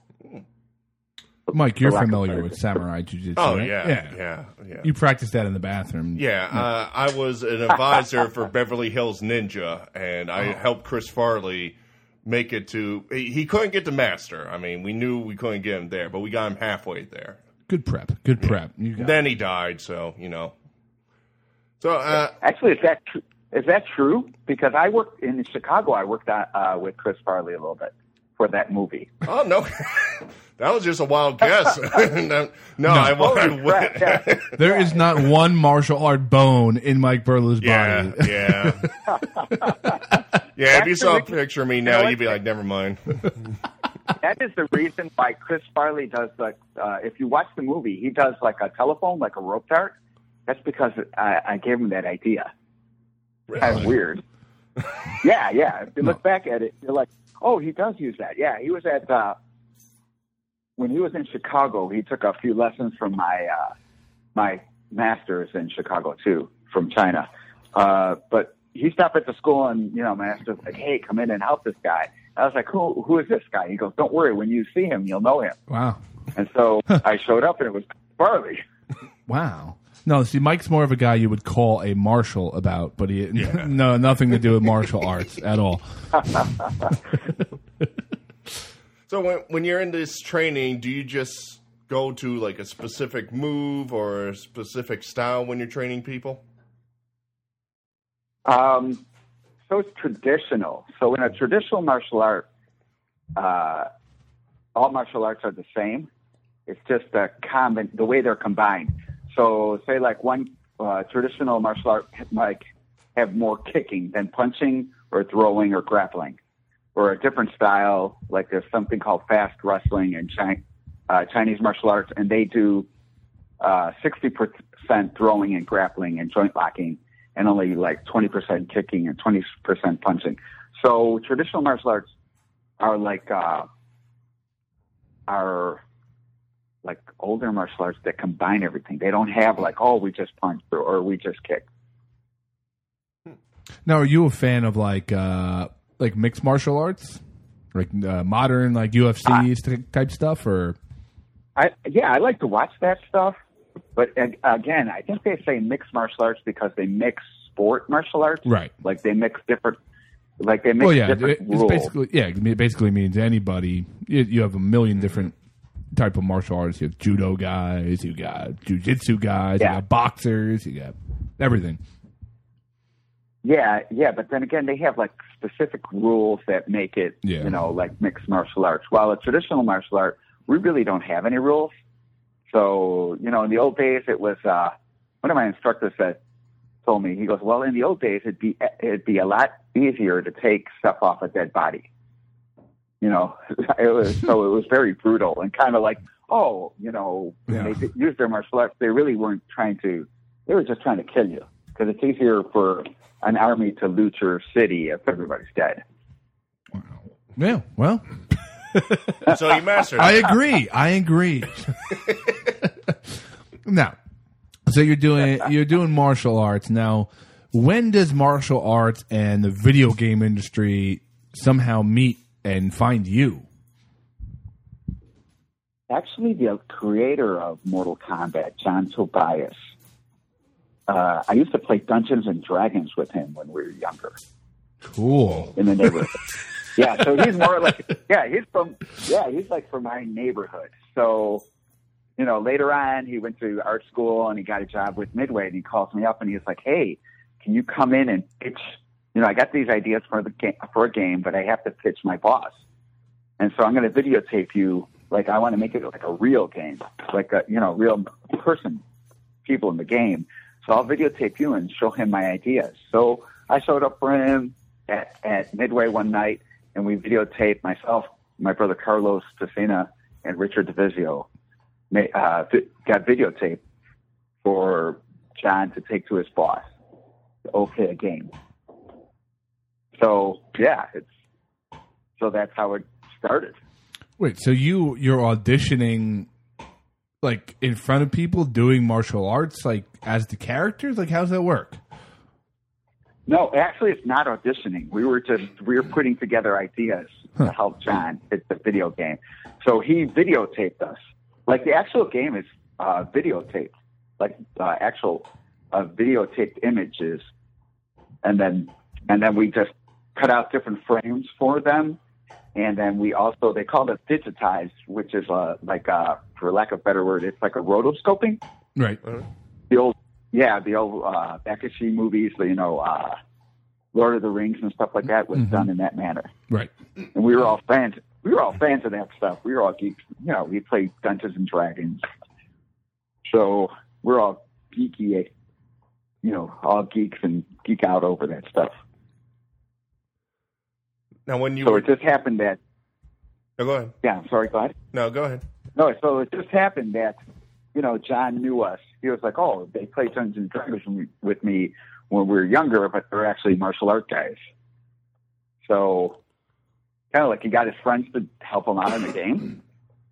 Mike, you're for lack of familiar better with term. samurai jiu-jitsu, Oh, right? yeah, yeah. yeah, yeah. You practiced that in the bathroom. Yeah, uh, I was an advisor for Beverly Hills Ninja, and I helped Chris Farley make it to. He, he couldn't get to master. I mean, we knew we couldn't get him there, but we got him halfway there. Good prep. Good prep. You got Then he died, so you know. So uh, Actually, is that tr- is that true? Because I worked in Chicago. I worked on, uh, with Chris Farley a little bit for that movie. oh no, that was just a wild guess. no, no, I, Oh, I, right, yeah. There is not one martial art bone in Mike Burlow's yeah, body. yeah, yeah. If you saw a Actually, picture of me you now, know you'd be what? like, never mind. That is the reason why Chris Farley does like. Uh, if you watch the movie, he does like a telephone, like a rope dart. That's because I, I gave him that idea. Kind of weird. Yeah, yeah. If you look back at it, you're like, oh, he does use that. Yeah, he was at uh, when he was in Chicago. He took a few lessons from my uh, my masters in Chicago too, from China. Uh, but he stopped at the school, and you know, my master's like, hey, come in and help this guy. I was like, who who is this guy? He goes, don't worry, when you see him, you'll know him. Wow. And so I showed up, and it was Farley. Wow. No, see, Mike's more of a guy you would call a marshal about, but he Yeah. no nothing to do with martial arts at all. So when when you're in this training, do you just go to like a specific move or a specific style when you're training people? Um, so it's traditional. So in a traditional martial art, uh, all martial arts are the same. It's just a common, the way they're combined. So say like one uh, traditional martial art might have more kicking than punching or throwing or grappling. Or a different style, like there's something called fast wrestling in Chi- uh, Chinese martial arts, and they do uh, sixty percent throwing and grappling and joint locking, and only like twenty percent kicking and twenty percent punching. So traditional martial arts are like uh, are like older martial arts that combine everything. They don't have like, oh, we just punch or, or we just kick. Now, are you a fan of like uh, like mixed martial arts, like uh, modern like U F C uh, type stuff, or? I yeah, I like to watch that stuff, but uh, again, I think they say mixed martial arts because they mix sport martial arts, right? Like they mix different, like they mix well, yeah, different it, rules. It's basically yeah, it basically means anybody. You, you have a million different type of martial arts. You have judo guys, you got jujitsu guys, yeah. you got boxers, you got everything. Yeah, yeah, but then again, they have like specific rules that make it, yeah. you know, like mixed martial arts. While a traditional martial art, we really don't have any rules. So, you know, in the old days, it was uh, one of my instructors said, told me, he goes, well, in the old days, it'd be it'd be a lot easier to take stuff off a dead body. You know, it was so it was very brutal and kind of like, oh, you know, yeah. when they used their martial arts, they really weren't trying to, they were just trying to kill you because it's easier for an army to loot your city if everybody's dead. Yeah, well. So you mastered it. I agree. I agree. Now, so you're doing you're doing martial arts. Now, when does martial arts and the video game industry somehow meet and find you? Actually, the creator of Mortal Kombat, John Tobias, uh, I used to play Dungeons and Dragons with him when we were younger. Cool. In the neighborhood. Yeah, so he's more like, yeah, he's from, yeah, he's like from my neighborhood. So, you know, later on, he went to art school and he got a job with Midway, and he calls me up and he's like, hey, can you come in and pitch? You know, I got these ideas for the game, for a game, but I have to pitch my boss. And so I'm going to videotape you. Like, I want to make it like a real game, like a, you know, real person, people in the game. So I'll videotape you and show him my ideas. So I showed up for him at, at Midway one night, and we videotaped myself, my brother Carlos Tessina, and Richard DeVizio. Uh, got videotaped for John to take to his boss to okay a game. So yeah, it's so that's how it started. Wait, so you you're auditioning like in front of people doing martial arts, like as the characters? Like, how's that work? No, actually, it's not auditioning. We were just we were putting together ideas huh. to help John hit the video game. So he videotaped us. Like the actual game is uh, videotaped, like uh, actual uh, videotaped images, and then and then we just cut out different frames for them, and then we also they call it digitized, which is uh, like uh, for lack of a better word, it's like a rotoscoping. Right. The old, yeah, the old uh, Bakshi movies, you know, uh, Lord of the Rings and stuff like that was mm-hmm. done in that manner. Right. And we were all fans. We were all fans of that stuff. We were all geeks. You know, we played Dungeons and Dragons. So we're all geeky, you know, all geeks and geek out over that stuff. Now, when you so were... it just happened that. No, go ahead. Yeah, I'm sorry. Go ahead. No, go ahead. No, so it just happened that, you know, John knew us. He was like, "Oh, they played Dungeons and Dragons with me when we were younger, but they're actually martial art guys." So, kind of like he got his friends to help him out in the game.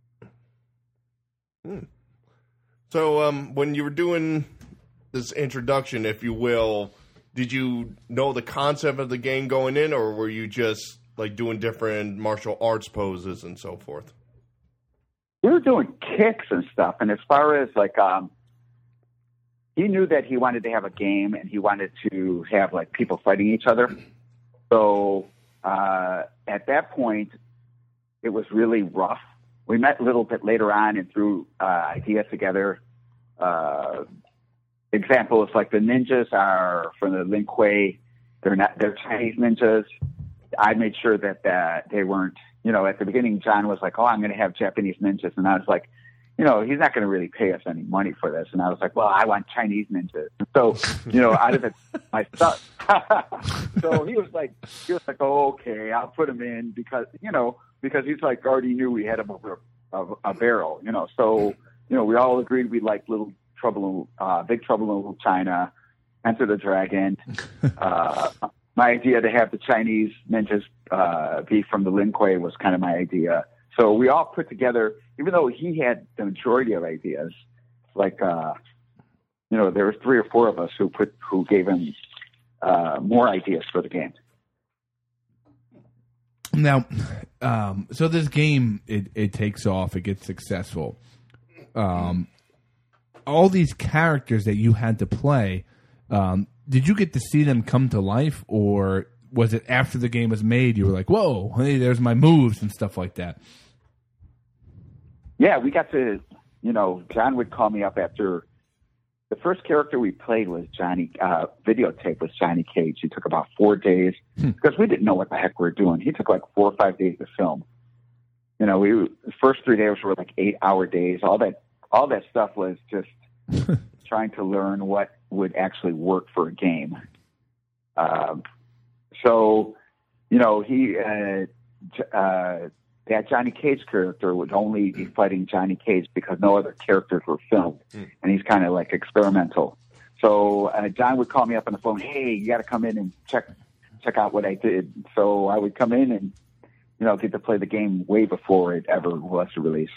Hmm. So, um, when you were doing this introduction, if you will, did you know the concept of the game going in, or were you just like doing different martial arts poses and so forth? We were doing kicks and stuff, and as far as like, um, he knew that he wanted to have a game, and he wanted to have like people fighting each other. So uh, at that point, it was really rough. We met a little bit later on and threw uh, ideas together. Uh, examples like the ninjas are from the Lin Kuei. They're not. They're Chinese ninjas. I made sure that uh, they weren't. You know, at the beginning, John was like, "Oh, I'm going to have Japanese ninjas," and I was like, "You know, he's not going to really pay us any money for this." And I was like, "Well, I want Chinese ninjas." So, you know, out of it, my stuff. So he was like, he was like, "Oh, okay, I'll put him in because you know." Because he's like already knew we had him over a, a barrel, you know. So, you know, we all agreed we liked Little Trouble, uh, Big Trouble in Little China, Enter the Dragon, uh, my idea to have the Chinese ninjas uh, be from the Lin Kuei was kind of my idea. So we all put together, even though he had the majority of ideas, like, uh, you know, there were three or four of us who put, who gave him uh, more ideas for the game. Now, um, so this game, it, it takes off, it gets successful. Um, all these characters that you had to play, um, did you get to see them come to life, or was it after the game was made, you were like, whoa, hey, there's my moves and stuff like that? Yeah, we got to, you know, John would call me up after the first character we played was Johnny, uh, videotape was Johnny Cage. He took about four days hmm. because we didn't know what the heck we were doing. He took like four or five days to film. You know, we, the first three days were like eight hour days. All that, all that stuff was just trying to learn what would actually work for a game. Um, so, you know, he, uh, uh, that Johnny Cage character would only be fighting Johnny Cage because no other characters were filmed. Mm. And he's kind of like experimental. So uh, John would call me up on the phone, hey, you got to come in and check check out what I did. So I would come in and, you know, get to play the game way before it ever was released.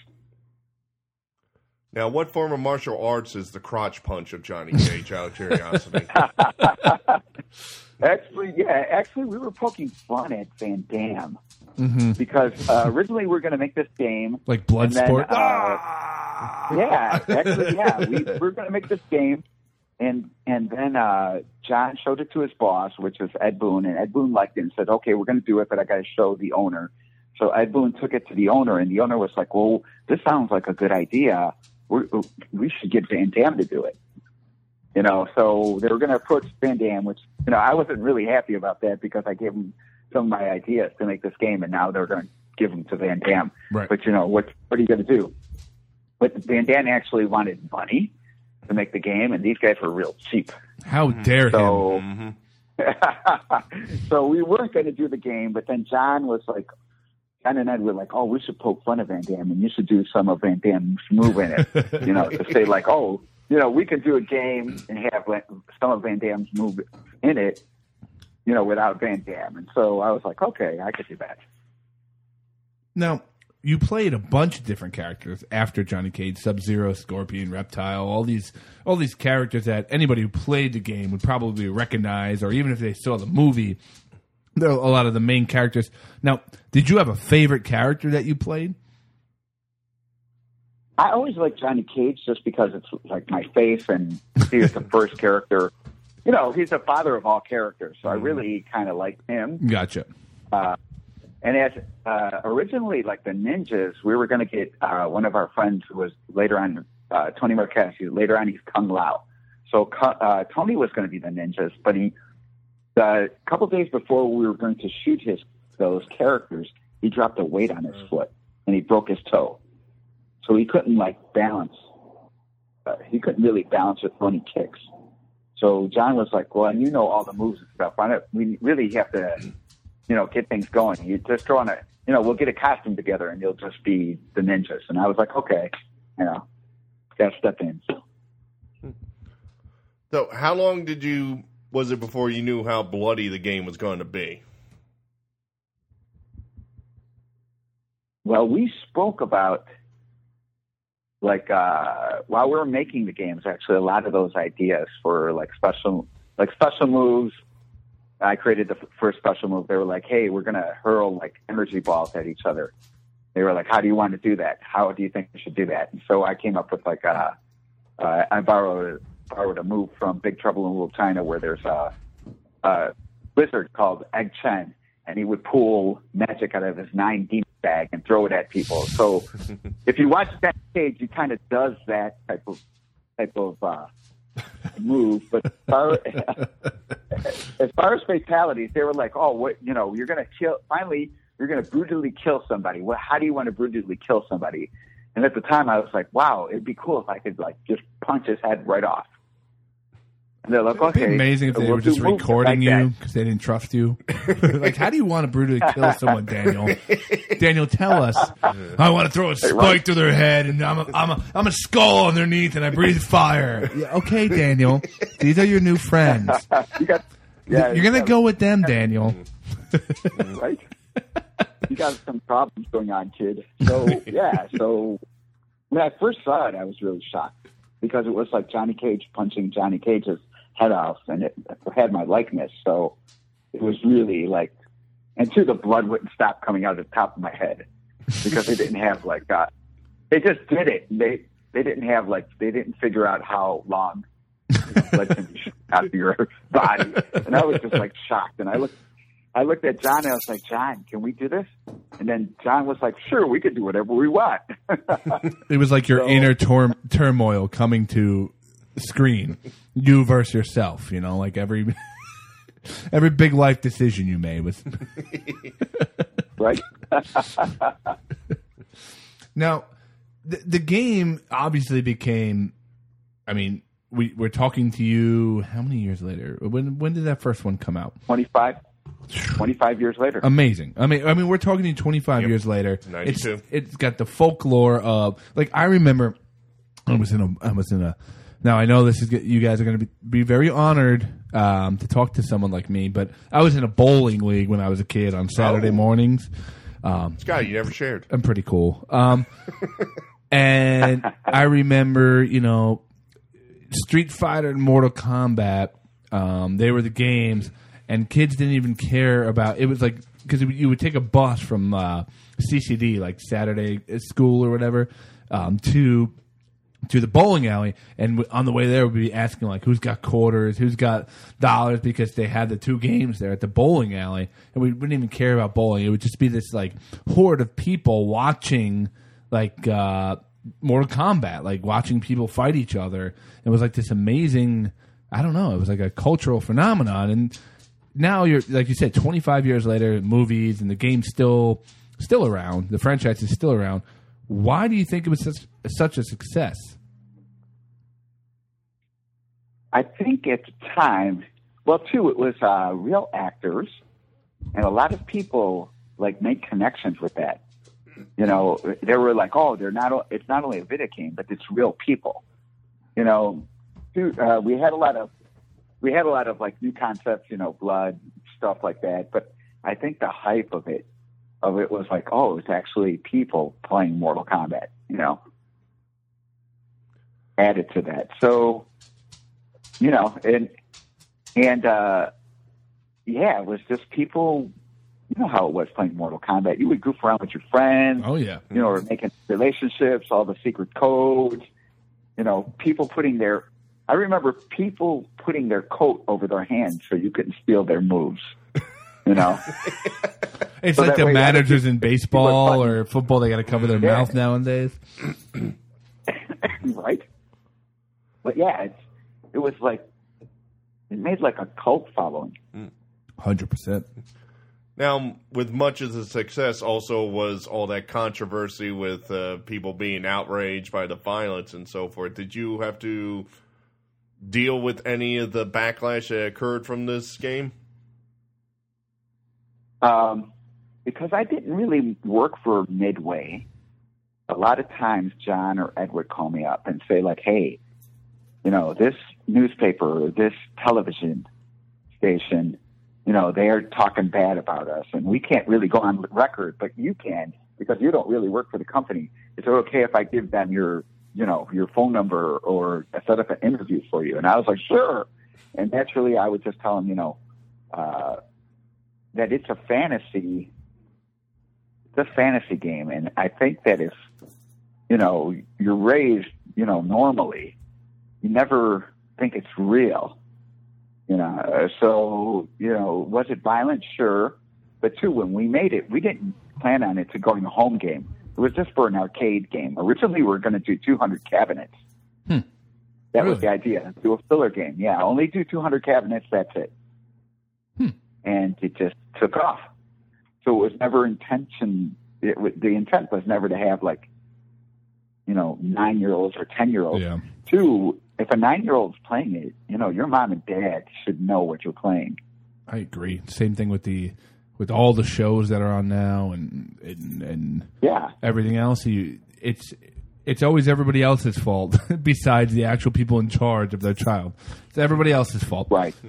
Now, what form of martial arts is the crotch punch of Johnny Cage, out of curiosity? Actually, yeah, actually we were poking fun at Van Damme. Mm-hmm. Because uh, originally we were going to make this game like Bloodsport. Uh, ah! Yeah, actually, yeah, we, we were going to make this game, and and then uh, John showed it to his boss, which was Ed Boon, and Ed Boon liked it and said, "Okay, we're going to do it, but I got to show the owner." So Ed Boon took it to the owner, and the owner was like, "Well, this sounds like a good idea. We're, we should get Van Damme to do it." You know, so they were going to approach Van Damme, which you know I wasn't really happy about that because I gave him some of my ideas to make this game, and now they're going to give them to Van Damme. Right. But, you know, what what are you going to do? But Van Damme actually wanted money to make the game, and these guys were real cheap. How dare so, him. Mm-hmm. So we weren't going to do the game, but then John was like, John and Ed were like, oh, we should poke fun of Van Damme, and you should do some of Van Damme's move in it. You know, to say like, oh, you know, we could do a game and have some of Van Damme's move in it, you know, without Van Damme. And so I was like, okay, I could do that. Now, you played a bunch of different characters after Johnny Cage, Sub-Zero, Scorpion, Reptile, all these all these characters that anybody who played the game would probably recognize, or even if they saw the movie, there are a lot of the main characters. Now, did you have a favorite character that you played? I always liked Johnny Cage just because it's like my face, and he was the first character. You know, he's the father of all characters, so I really kind of liked him. Gotcha. Uh, and as uh, originally, like the ninjas, we were going to get uh, one of our friends who was later on, uh, Tony Marquez, later on he's Kung Lao. So uh, Tony was going to be the ninjas, but he, a couple days before we were going to shoot his those characters, he dropped a weight on his foot, and he broke his toe. So he couldn't, like, balance. Uh, he couldn't really balance it when he kicks. So John was like, well, and you know all the moves and stuff. Why don't we really have to, you know, get things going. You just throw on a, you know, we'll get a costume together and you'll just be the ninjas. And I was like, okay, you know, got to step in. So how long did you, was it before you knew how bloody the game was going to be? Well, we spoke about, like, uh, while we were making the games, actually, a lot of those ideas for, like, special, like, special moves. I created the f- first special move. They were like, hey, we're going to hurl, like, energy balls at each other. They were like, how do you want to do that? How do you think we should do that? And so I came up with, like, a, uh, I borrowed, borrowed a move from Big Trouble in Little China where there's a, a wizard called Egg Chen, and he would pull magic out of his nine demon bag and throw it at people. So if you watch that page, he kind of does that type of type of uh, move. But as far, as far as fatalities, they were like, "Oh, what? You know, you're going to kill. Finally, you're going to brutally kill somebody. Well, how do you want to brutally kill somebody?" And at the time, I was like, "Wow, it'd be cool if I could like just punch his head right off." And they're like, It'd okay, be amazing if they we'll were just recording like you because they didn't trust you. Like, how do you want to brutally kill someone, Daniel? Daniel, tell us. I want to throw a spike right through their head, and I'm a, I'm a, I'm a skull underneath, and I breathe fire. Yeah, okay, Daniel. These are your new friends. you got Yeah, You're gonna yeah. go with them, Daniel. Right? You got some problems going on, kid. So, yeah, so when I first saw it, I was really shocked because it was like Johnny Cage punching Johnny Cage's head off, and it had my likeness. So it was really like, and too, the blood wouldn't stop coming out of the top of my head because they didn't have like, uh, they just did it. They, they didn't have like, they didn't figure out how long blood can be shot out of your body. And I was just like shocked. And I looked, I looked at John and I was like, John, can we do this? And then John was like, sure, we could do whatever we want. It was like your So- inner tor- turmoil coming to screen. You versus yourself, you know, like every every big life decision you made was. Right? Now, the, the game obviously became, I mean, we, we're talking to you how many years later? When when did that first one come out? twenty-five, twenty-five years later. Amazing. I mean, I mean, we're talking to you twenty-five Yep. years later. ninety-two. It's it's got the folklore of, like, I remember I was in a I was in a. Now I know this is you guys are going to be, be very honored um, to talk to someone like me, but I was in a bowling league when I was a kid on Saturday Oh. mornings. Um, Scott, you never shared. I'm pretty cool. Um, and I remember, you know, Street Fighter and Mortal Kombat. Um, they were the games, and kids didn't even care about. It was like because you would take a bus from uh, C C D, like Saturday school or whatever, um, to to the bowling alley, and w- on the way there, we'd be asking like, "Who's got quarters? Who's got dollars?" Because they had the two games there at the bowling alley, and we wouldn't even care about bowling. It would just be this like horde of people watching like uh, Mortal Kombat, like watching people fight each other. It was like this amazing. I don't know. It was like a cultural phenomenon, and now you're like you said, twenty-five years later, movies and the game's still still around. The franchise is still around. Why do you think it was such, such a success? I think at the time, well, too, it was uh, real actors, and a lot of people like make connections with that. You know, they were like, "Oh, they're not. It's not only a video game, but it's real people." You know, too, uh, we had a lot of we had a lot of like new concepts, you know, blood stuff like that. But I think the hype of it of it was like, oh, it's actually people playing Mortal Kombat. You know, added to that. So. You know, and, and, uh, yeah, it was just people, you know how it was playing Mortal Kombat. You would goof around with your friends. Oh, yeah. You know, or making relationships, all the secret codes, you know, people putting their, I remember people putting their coat over their hands so you couldn't steal their moves, you know. It's So like that the way- managers in baseball People are or football, they got to cover their Yeah. mouth nowadays. Right? But yeah, it's, it was like, it made like a cult following. one hundred percent. Now, with much of the success, also was all that controversy with uh, people being outraged by the violence and so forth. Did you have to deal with any of the backlash that occurred from this game? Um, because I didn't really work for Midway, a lot of times John or Ed would call me up and say like, hey, you know, this newspaper or this television station, you know, they're talking bad about us and we can't really go on record, but you can because you don't really work for the company. Is it okay if I give them your, you know, your phone number or set up an interview for you? And I was like, sure. And naturally I would just tell them, you know, uh, that it's a fantasy, it's a fantasy game. And I think that if, you know, you're raised, you know, normally, you never think it's real, you know. So, you know, was it violent? Sure. But too, when we made it, we didn't plan on it to going a home game. It was just for an arcade game. Originally, we were going to do two hundred cabinets. Hmm. That Really? was the idea. Do a filler game. Yeah, only do two hundred cabinets. That's it. Hmm. And it just took off. So it was never intention. It, w- the intent was never to have like, you know, nine-year-olds or ten-year-olds. Yeah. Two, if a nine-year-old's playing it, you know, your mom and dad should know what you're playing. I agree. Same thing with the with all the shows that are on now and and, and Yeah. everything else. You, it's it's always everybody else's fault besides the actual people in charge of their child. It's everybody else's fault, Right. You know,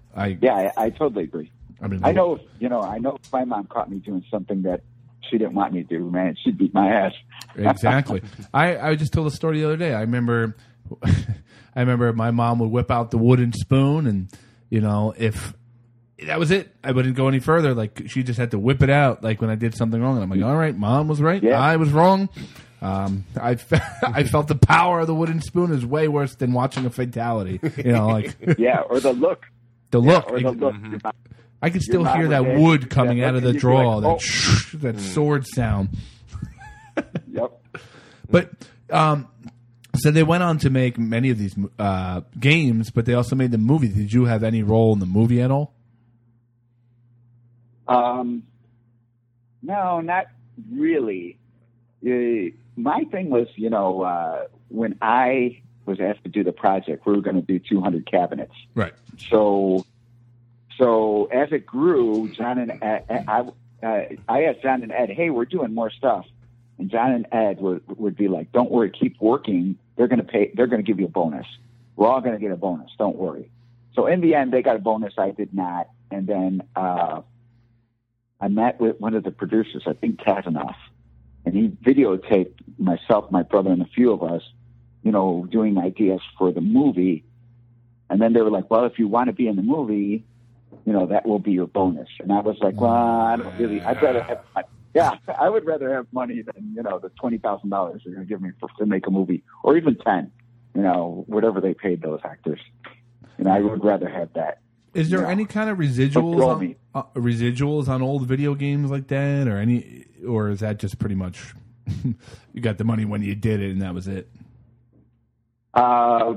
I Yeah, I, I totally agree. I mean, I know, if, you know, I know if my mom caught me doing something that she didn't want me to do, man, she'd beat my ass. Exactly. I, I just told a story the other day. I remember, I remember my mom would whip out the wooden spoon, and you know, if that was it, I wouldn't go any further. Like she just had to whip it out. Like when I did something wrong, and I'm like, all right, mom was right, Yeah. I was wrong. Um, I fe- I felt the power of the wooden spoon is way worse than watching a fatality. You know, like Yeah, or the look. the Yeah, look. or the look. Your mom- I can still Your mom hear was that there. wood coming Yeah, out of the you'd be drawer, like, that oh. shh, that sword sound. Yep. But um, so they went on to make many of these uh, games, but they also made the movie. Did you have any role in the movie at all? Um, no, not really. Uh, my thing was, you know, uh, when I was asked to do the project, we were going to do two hundred cabinets. Right. So, so as it grew, John and Ed, I, uh, I asked John and Ed, hey, we're doing more stuff. And John and Ed would, would be like, don't worry, keep working. They're going to pay, they're going to give you a bonus. We're all going to get a bonus. Don't worry. So in the end, they got a bonus. I did not. And then, uh, I met with one of the producers, I think Kazanoff, and he videotaped myself, my brother, and a few of us, you know, doing ideas for the movie. And then they were like, well, if you want to be in the movie, you know, that will be your bonus. And I was like, well, I don't really, I'd rather have, yeah, I would rather have money than, you know, the twenty thousand dollars they're going to give me for, to make a movie, or even ten, you know, whatever they paid those actors. And I would rather have that. Is there Yeah. any kind of residuals Throw on, me. uh, residuals on old video games like that, or any, or is that just pretty much you got the money when you did it and that was it? Uh,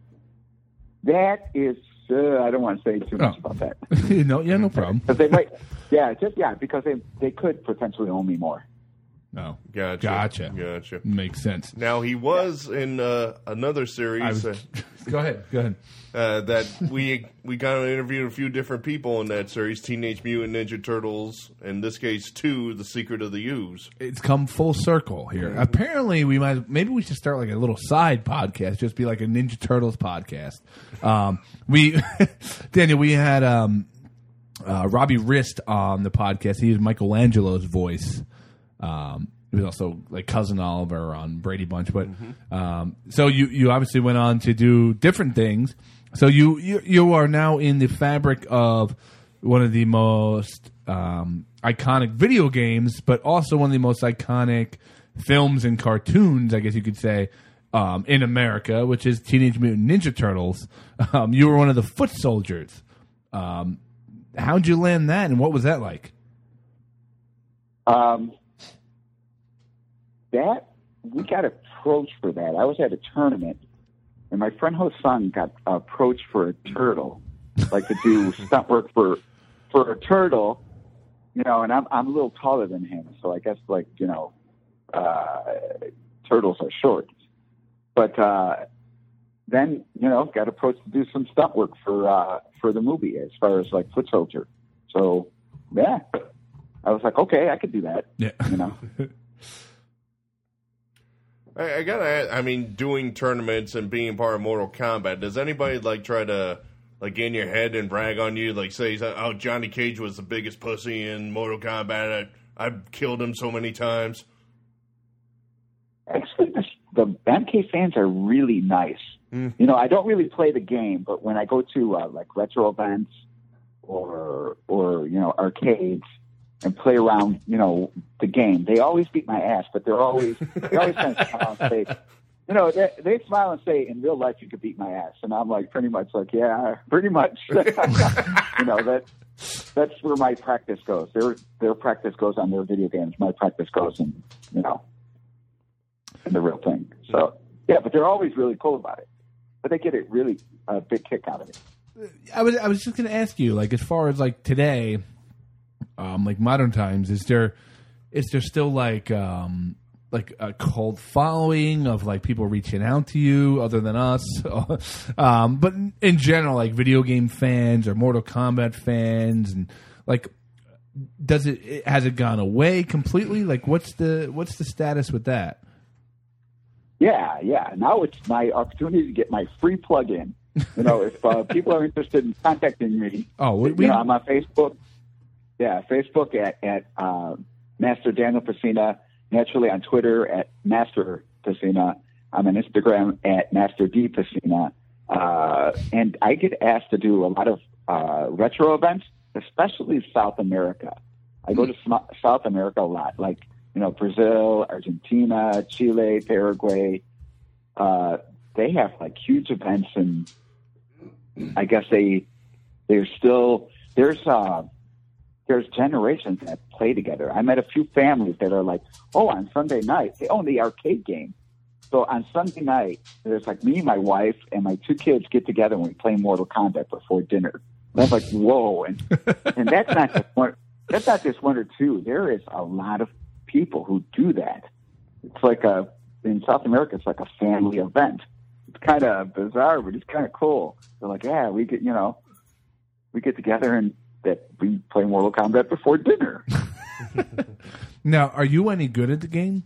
that is, uh, I don't want to say too much Oh. about that. no, yeah, no problem. Because they might, yeah, just, yeah, because they, they could potentially owe me more. No, Gotcha. Gotcha. Gotcha. Makes sense. Now he was in uh, another series. I was, uh, go ahead, go ahead. uh, that we we got to interview a few different people in that series: Teenage Mutant Ninja Turtles, in this case, two, The Secret of the Ooze. It's come full circle here. Apparently, we might maybe we should start like a little side podcast, just be like a Ninja Turtles podcast. Um, we Daniel, we had um, uh, Robbie Rist on the podcast. He was Michelangelo's voice. Um, he was also like Cousin Oliver on Brady Bunch, but um, so you you obviously went on to do different things. So you you, you are now in the fabric of one of the most um, iconic video games, but also one of the most iconic films and cartoons, I guess you could say, um, in America, which is Teenage Mutant Ninja Turtles. Um, you were one of the foot soldiers. Um, how'd you land that, and what was that like? Um, that, we got approached for that. I was at a tournament, and my friend Hosan got approached for a turtle, like to do stunt work for for a turtle, you know, and I'm I'm a little taller than him, so I guess, like, you know, uh, turtles are short. But uh, then, you know, got approached to do some stunt work for uh, for the movie as far as, like, foot soldier. So, yeah, I was like, okay, I could do that, Yeah. you know. I, I gotta. ask, I mean, doing tournaments and being part of Mortal Kombat. Does anybody like try to like get in your head and brag on you? Like say, "Oh, Johnny Cage was the biggest pussy in Mortal Kombat. I, I've killed him so many times." Actually, the, the M K fans are really nice. Mm. You know, I don't really play the game, but when I go to uh, like retro events or or you know arcades and play around, you know, the game, they always beat my ass. But they're always they always kind of smile and say, you know, they, they smile and say, in real life you could beat my ass, and I'm like pretty much like, yeah, pretty much. You know, that that's where my practice goes. Their their practice goes on their video games. My practice goes in, you know, in the real thing. So yeah, but they're always really cool about it. But they get a really uh, big kick out of it. I was I was just going to ask you, like, as far as like today, um, like modern times, is there is there still like um, like a cult following of like people reaching out to you other than us? um, but in general, like video game fans or Mortal Kombat fans, and like, does it has it gone away completely? Like, what's the what's the status with that? Yeah, yeah. Now it's my opportunity to get my free plug-in You know, if uh, people are interested in contacting me, Oh, we, we you know, I'm on Facebook. Yeah, Facebook at at uh, Master Daniel Pesina. Naturally on Twitter at Master Pesina. I'm on Instagram at Master D Pesina. Uh, and I get asked to do a lot of uh, retro events, especially South America. I go to Sm- South America a lot, like, you know, Brazil, Argentina, Chile, Paraguay. Uh, they have like huge events, and I guess they they're still there's uh, there's generations that play together. I met a few families that are like, oh, on Sunday night they own the arcade game. So on Sunday night, there's like me, my wife, and my two kids get together and we play Mortal Kombat before dinner. And I was like, whoa, and and that's not just one. That's not just one or two. There is a lot of people who do that. It's like a in South America, it's like a family event. It's kind of bizarre, but it's kind of cool. They're like, yeah, we get you know, we get together and that we play Mortal Kombat before dinner. Now, are you any good at the game?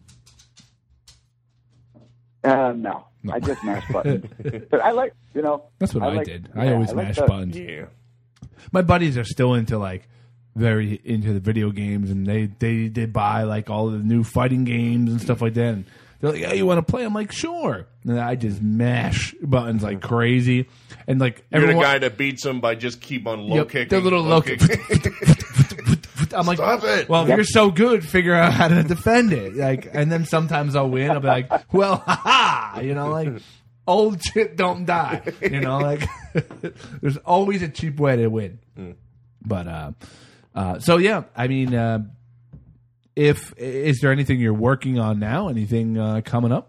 Uh, no, no, I just mash buttons. But I like, you know. That's what I, I like, did. I yeah, always I like mash the, buttons. Yeah. My buddies are still into like very into the video games, and they they did buy like all the new fighting games and stuff like that. And they're like, "Hey, you want to play?" I'm like, "Sure." And I just mash buttons like crazy, and like You're everyone, the guy that beats them by just keep on low Yep, kicking. the little low kick. I'm like, Stop it. well, if Yep. you're so good, figure out how to defend it. Like, and then sometimes I'll win. I'll be like, well, ha ha, you know, like old shit don't die. You know, like there's always a cheap way to win. Mm. But uh, uh, so yeah, I mean, uh, if is there anything you're working on now? Anything uh, coming up?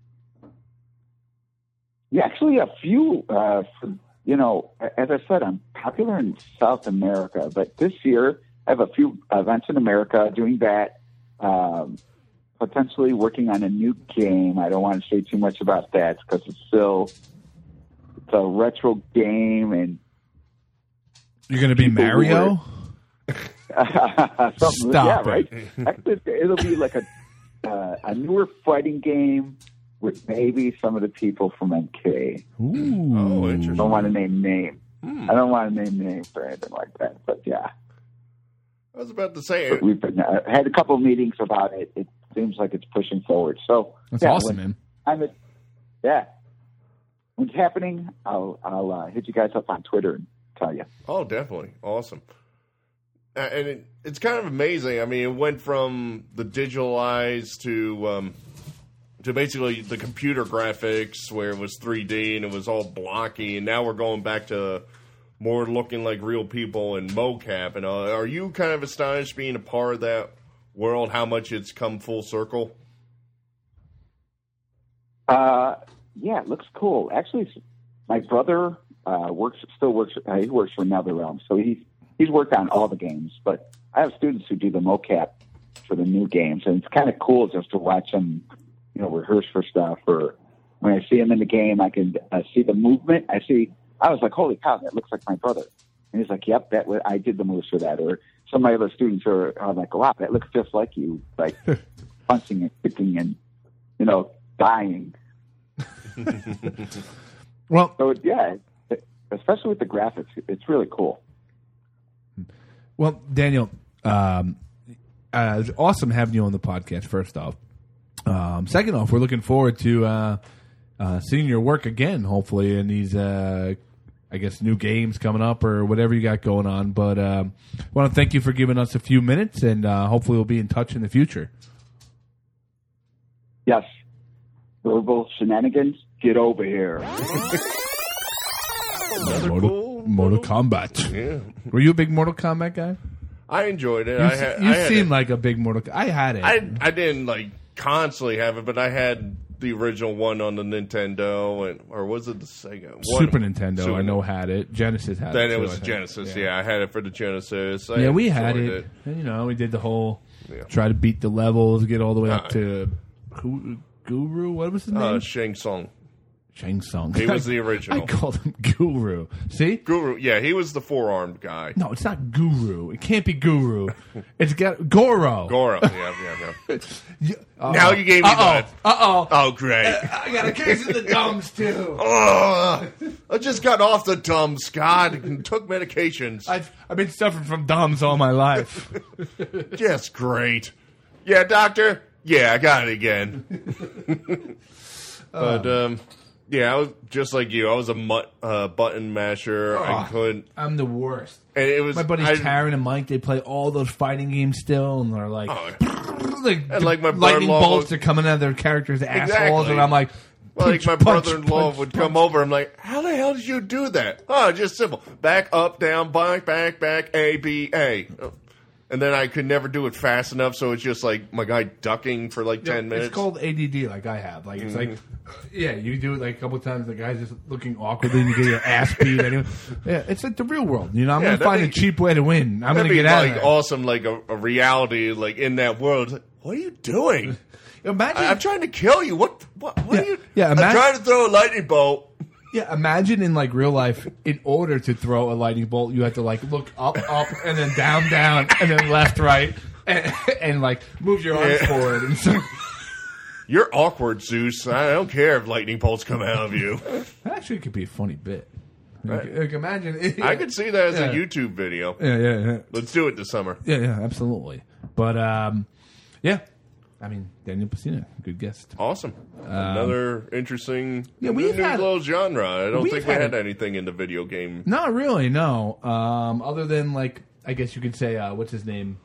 Yeah, actually, a few. Uh, for, you know, as I said, I'm popular in South America, but this year I have a few events in America doing that. Um, potentially working on a new game. I don't want to say too much about that because it's still it's a retro game, and You're going to be People Mario? something, Stop yeah, right. it. Actually, it'll be like a uh, a newer fighting game with maybe some of the people from M K. Ooh. Oh, I interesting. don't want to name names. Hmm. I don't want to name names or anything like that. But yeah, I was about to say but it. we've been, uh, had a couple of meetings about it. It seems like it's pushing forward. So That's yeah, awesome, when man. I'm at, yeah, when it's happening, I'll I'll uh, hit you guys up on Twitter and tell you. Oh, definitely. Awesome. Uh, And it, it's kind of amazing. I mean, it went from the digitalized to um, to basically the computer graphics where it was three D and it was all blocky, and now we're going back to more looking like real people and mocap. And uh, are you kind of astonished being a part of that world, how much it's come full circle? Uh, yeah, it looks cool. Actually, my brother uh, works still works. Uh, he works for NetherRealm, so he's he's worked on all the games. But I have students who do the mocap for the new games, and it's kind of cool just to watch them, you know, rehearse for stuff. Or when I see him in the game, I can uh, see the movement. I see. I was like, "Holy cow, that looks like my brother!" And he's like, "Yep, that I did the moves for that." Or some of my other students are, are like, "Wow, that looks just like you!" Like punching and kicking and you know dying. Well, So yeah, it, especially with the graphics, it's really cool. Well, Daniel, um, uh, it's awesome having you on the podcast, first off. Um, second off, we're looking forward to uh, uh, seeing your work again, hopefully, in these, uh, I guess, new games coming up or whatever you got going on. But um, I want to thank you for giving us a few minutes, and uh, hopefully we'll be in touch in the future. Yes, verbal shenanigans, get over here. Another Mortal, cool Mortal little- Kombat. Yeah. Were you a big Mortal Kombat guy? I enjoyed it. You, I se- had, you I had seem it. like a big Mortal I had it. I I didn't like constantly have it, but I had the original one on the Nintendo, and or was it the Sega? One- Super Nintendo, Super I know, Nintendo. had it. Genesis had Then it. it too, was I the think. Genesis. Yeah. I had it for the Genesis. I Yeah, we had enjoyed it. And, you know, we did the whole Yeah. try to beat the levels, get all the way up Uh, to Gu- Guru. What was his name? Uh, Shang Tsung. Shang Tsung. He was the original. I called him Guru. See? Guru. Yeah, he was the four-armed guy. No, it's not Guru. It can't be Guru. It's got Goro. Goro. Yeah, yeah, yeah. You- uh-oh. Now you gave me Uh-oh. that. Uh-oh. Oh, great. I got a case of the dumbs, too. Oh, I just got off the dumb, Scott, and took medications. I've, I've been suffering from dumbs all my life. Just great. Yeah, doctor? Yeah, I got it again. But, um, yeah, I was just like you. I was a mut, uh, button masher. I Oh, couldn't. I'm the worst. And it was My buddies I, Taryn and Mike, they play all those fighting games still, and they're like, Oh, like, And like my lightning brother-in-law bolts was- are coming out of their characters' assholes, Exactly. and I'm like, Well, like punch, my punch, brother-in-law punch, would punch. come over. I'm like, how the hell did you do that? Oh, just simple. Back, up, down, back, back, back, A, B, A. And then I could never do it fast enough, so it's just like my guy ducking for like Yeah, ten minutes. It's called A D D, like I have. Like it's Mhm. like, yeah, you do it like a couple times. The guy's just looking awkwardly, and you get your ass beat. Anyway, yeah, it's like the real world. You know, I'm Yeah, gonna find that'd a be- cheap way to win. I'm That'd gonna be get out like of there. awesome, like a, a reality, like in that world. Like, what are you doing? Imagine, I, I'm trying to kill you. What? What? what Yeah, are you? yeah, I'm imagine- trying to throw a lightning bolt. yeah, imagine in like real life, in order to throw a lightning bolt, you have to like look up, up, and then down, down, and then left, right, and, and like move your arms Yeah. forward. And so, You're awkward, Zeus. I don't care if lightning bolts come out of you. that actually could be a funny bit. Right. Like, like, imagine, I could see that as Yeah. a YouTube video. Yeah, yeah, yeah. Let's do it this summer. Yeah, yeah, absolutely. But um, yeah, I mean Daniel Pacina, good guest. Awesome. Another interesting yeah, new, we've new had- little genre. I don't we've think we had- had anything in the video game. Not really, no. Um, other than like, I guess you could say, uh, what's his name?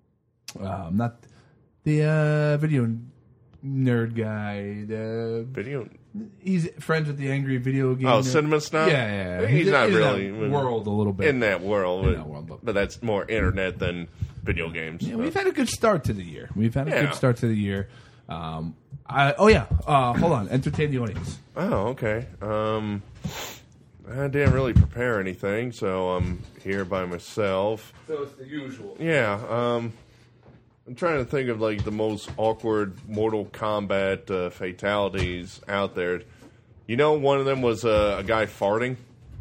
Um, not the uh, video nerd guy. The Video. he's friends with the angry video game. Oh, nerd. Cinema Snob? Yeah, yeah. He's not in really that world a little bit. in that world, In but, that world, but- but that's more internet than video games. Yeah, we've had a good start to the year. We've had a Yeah. good start to the year. Um, I, oh yeah. Uh, hold on. Entertain the audience. Oh, okay. Um, I didn't really prepare anything, so I'm here by myself. So it's the usual. Yeah. Um, I'm trying to think of like the most awkward Mortal Kombat uh, fatalities out there. You know, one of them was uh, a guy farting.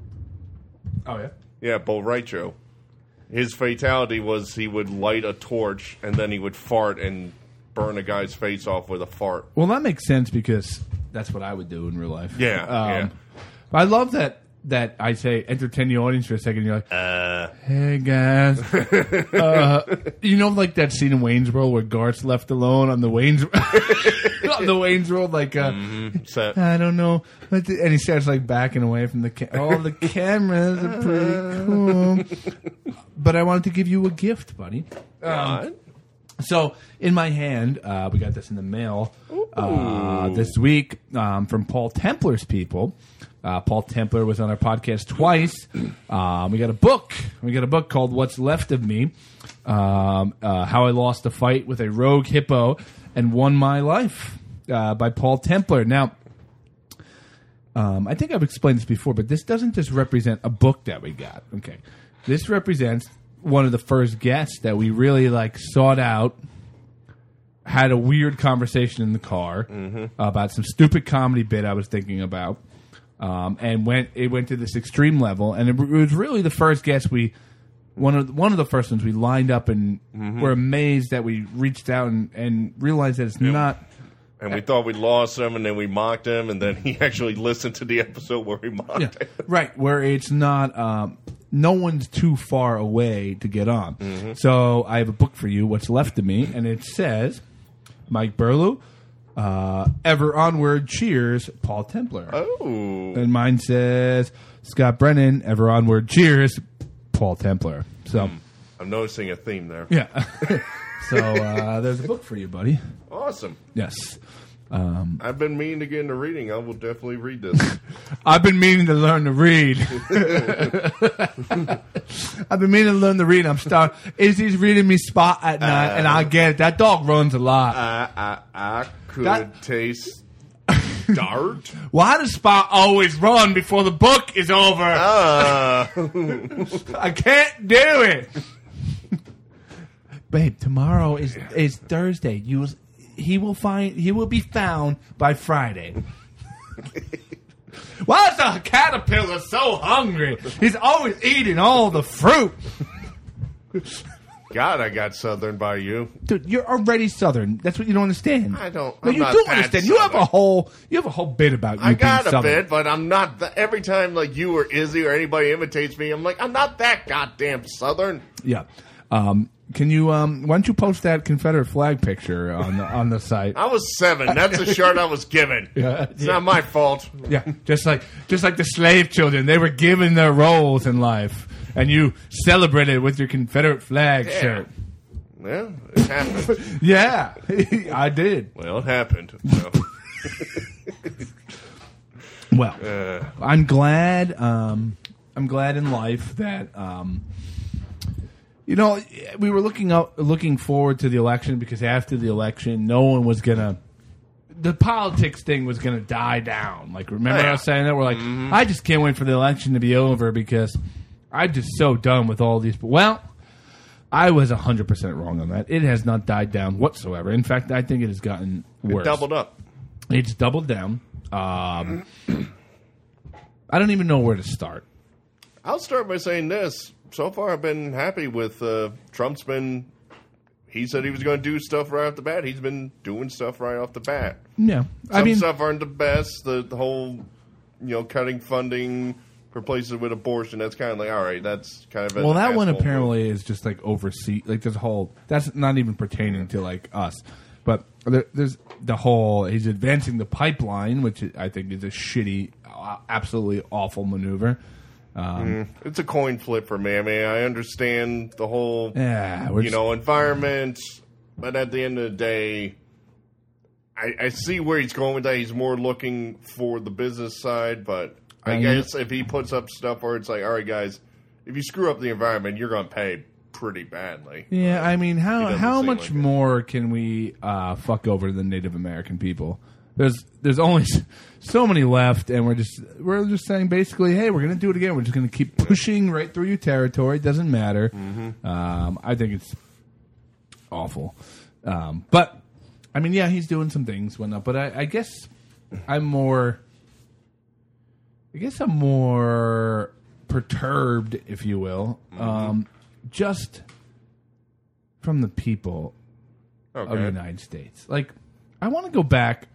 Oh yeah. Yeah, Bo Raicho. His fatality was he would light a torch and then he would fart and burn a guy's face off with a fart. Well, that makes sense because that's what I would do in real life. Yeah, Um, yeah. I love that that I say entertain the audience for a second. You're like, Uh, hey guys, uh, you know, like that scene in Wayne's World where Garth's left alone on the Wayne's on the Wayne's World, like, uh, so, I don't know, what the- and he starts like backing away from the ca- oh, the cameras are pretty cool, but I wanted to give you a gift, buddy. God. So in my hand, uh, we got this in the mail uh, this week um, from Paul Templar's people. Uh, Paul Templar was on our podcast twice. Um, we got a book. We got a book called "What's Left of Me: um, uh, How I Lost a Fight with a Rogue Hippo and Won My Life" uh, by Paul Templar. Now, um, I think I've explained this before, but this doesn't just represent a book that we got. Okay, this represents one of the first guests that we really like sought out, had a weird conversation in the car about some stupid comedy bit I was thinking about, um, and went it went to this extreme level, and it, it was really the first guest we one of one of the first ones we lined up, and were amazed that we reached out and, and realized that it's not. And we thought we lost him, and then we mocked him, and then he actually listened to the episode where we mocked Yeah, him. right. Where it's not, um, no one's too far away to get on. So I have a book for you, What's Left of Me, and it says, Mike Burlew, uh, ever onward, cheers, Paul Templar. Oh. And mine says, Scott Brennan, ever onward, cheers, Paul Templar. So, I'm noticing a theme there. yeah. so uh, there's a book for you, buddy. Awesome. Yes. I've been meaning to get into reading. I will definitely read this. I've been meaning to learn to read. I've been meaning to learn to read. I'm starting. Izzy's reading me Spot at night, and I get it. That dog runs a lot. I, I, I could That- taste dart. Why does Spot always run before the book is over? Uh, I can't do it. Babe, tomorrow is is Thursday. You will, he will find he will be found by Friday. Why is the caterpillar so hungry? He's always eating all the fruit. God, I got Southern by you. Dude, you're already Southern. That's what you don't understand. I don't. No, I'm you not do that understand. You have a Southern. whole. You have a whole bit about you I got being a Southern. bit, but I'm not. The, every time like you or Izzy or anybody imitates me, I'm like, I'm not that goddamn Southern. Yeah. Um, can you? Um, why don't you post that Confederate flag picture on the on the site? I was seven. That's the shirt I was given. Yeah. It's not my fault. Yeah, just like just like the slave children, they were given their roles in life, and you celebrated with your Confederate flag Yeah. shirt. Yeah, it happened. Yeah, I did. Well, it happened. So. Well, Uh. I'm glad. Um, I'm glad in life that um, you know we were looking up, looking forward to the election because after the election, no one was gonna. The politics thing was gonna die down. Like, remember Yeah. I was saying that? We're like, Mm-hmm. I just can't wait for the election to be over because I'm just so done with all these. Well, I was one hundred percent wrong on that. It has not died down whatsoever. In fact, I think it has gotten It worse. doubled up. It's doubled down. Um, I don't even know where to start. I'll start by saying this. So far, I've been happy with uh, Trump's been. He said he was going to do stuff right off the bat. He's been doing stuff right off the bat. Yeah, Some I mean, stuff aren't the best. The, the whole, you know, cutting funding for places with abortion. That's kind of like, all right, that's kind of. an well, that one asshole apparently is just like oversee. Like there's a whole. That's not even pertaining to like us, but there, there's the whole. He's advancing the pipeline, which I think is a shitty, uh, absolutely awful maneuver. Um, move. It's a coin flip for me. I mean, I understand the whole, Yeah, we're you just- know, environment, but at the end of the day, I, I see where he's going with that. He's more looking for the business side, but I Uh, guess if he puts up stuff where it's like, all right, guys, if you screw up the environment, you're going to pay pretty badly. Yeah, I mean, He how doesn't how seem much like it. more can we uh, fuck over the Native American people? There's there's only s- so many left, and we're just we're just saying basically, hey, we're gonna do it again. We're just gonna keep pushing right through your territory. It doesn't matter. Mm-hmm. Um, I think it's awful, um, but I mean, yeah, he's doing some things, whatnot. But I, I guess I'm more. I guess I'm more perturbed, if you will, um, just from the people of the Okay. United States. Like, I want to go back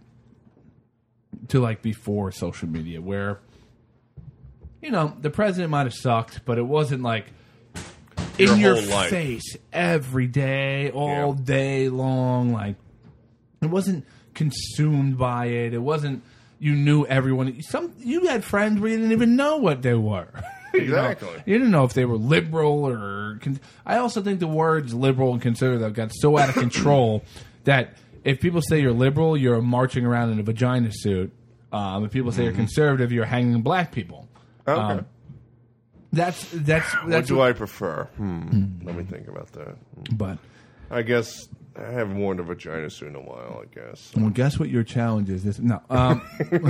to like before social media, where you know the president might have sucked, but it wasn't like Your in your whole life. face every day, all Yeah. day long. Like, it wasn't consumed by it. It wasn't. You knew everyone. Some you had friends where you didn't even know what they were. You know? Exactly. You didn't know if they were liberal or. Con- I also think the words liberal and conservative got so out of control that if people say you're liberal, you're marching around in a vagina suit. Um, if people say you're conservative, you're hanging black people. Okay. Um, That's that's what that's do I prefer? Hmm. Let me think about that. But I guess I haven't worn a vagina suit in a while, I guess. well, guess what your challenge is? This no. Um,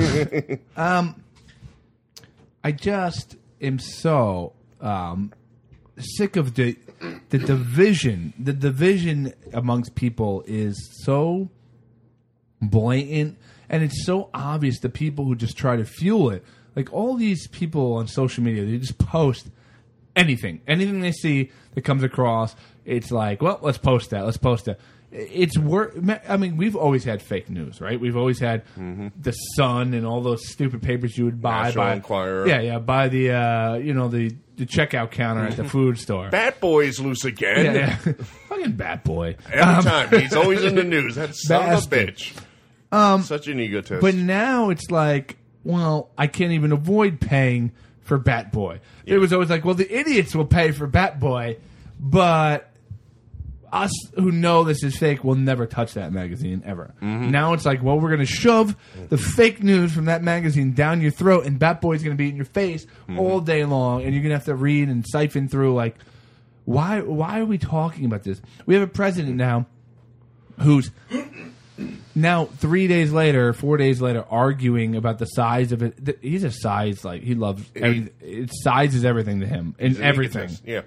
um, I just am so um, sick of the the division. The division amongst people is so blatant, and it's so obvious. The people who just try to fuel it, like all these people on social media, they just post anything, anything they see that comes across. It's like, well, let's post that. Let's post that. It's work. I mean, we've always had fake news, right? We've always had the Sun and all those stupid papers you would buy. National by, Enquirer. Yeah, yeah. Buy the uh, you know the the checkout counter at the food store. Bat Boy's loose again. Yeah, yeah. Fucking Bat Boy. Every Um, time. He's always in the news. That son of a Bastard. bitch. Um, Such an egotist. But now it's like, well, I can't even avoid paying for Bat Boy. It was always like, well, the idiots will pay for Bat Boy, but us who know this is fake will never touch that magazine ever. Now it's like, well, we're going to shove the fake news from that magazine down your throat, and Bat Boy's going to be in your face all day long, and you're going to have to read and siphon through, like, why, why are we talking about this? We have a president now who's now three days later, four days later, arguing about the size of it. Th- He's a size, like, he loves, every, it, size is everything to him, and He's an everything. egotist. Yeah.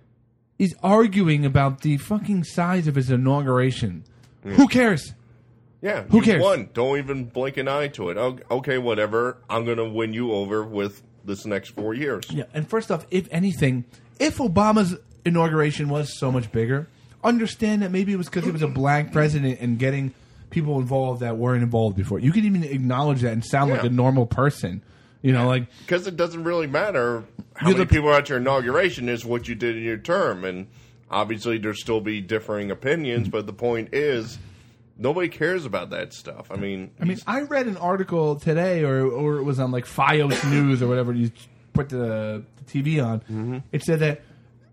He's arguing about the fucking size of his inauguration. Who cares? Yeah, Who you cares? won. Don't even blink an eye to it. Okay, whatever. I'm going to win you over with this next four years. Yeah, and first off, if anything, if Obama's inauguration was so much bigger, understand that maybe it was because he was a black president and getting people involved that weren't involved before. You can even acknowledge that and sound Yeah. like a normal person. You know, like Because it doesn't really matter how You're many the- people are at your inauguration is what you did in your term. And obviously there still be differing opinions, but the point is nobody cares about that stuff. I mean, I mean, I read an article today, or or it was on like Fios News or whatever you put the, the T V on. Mm-hmm. It said that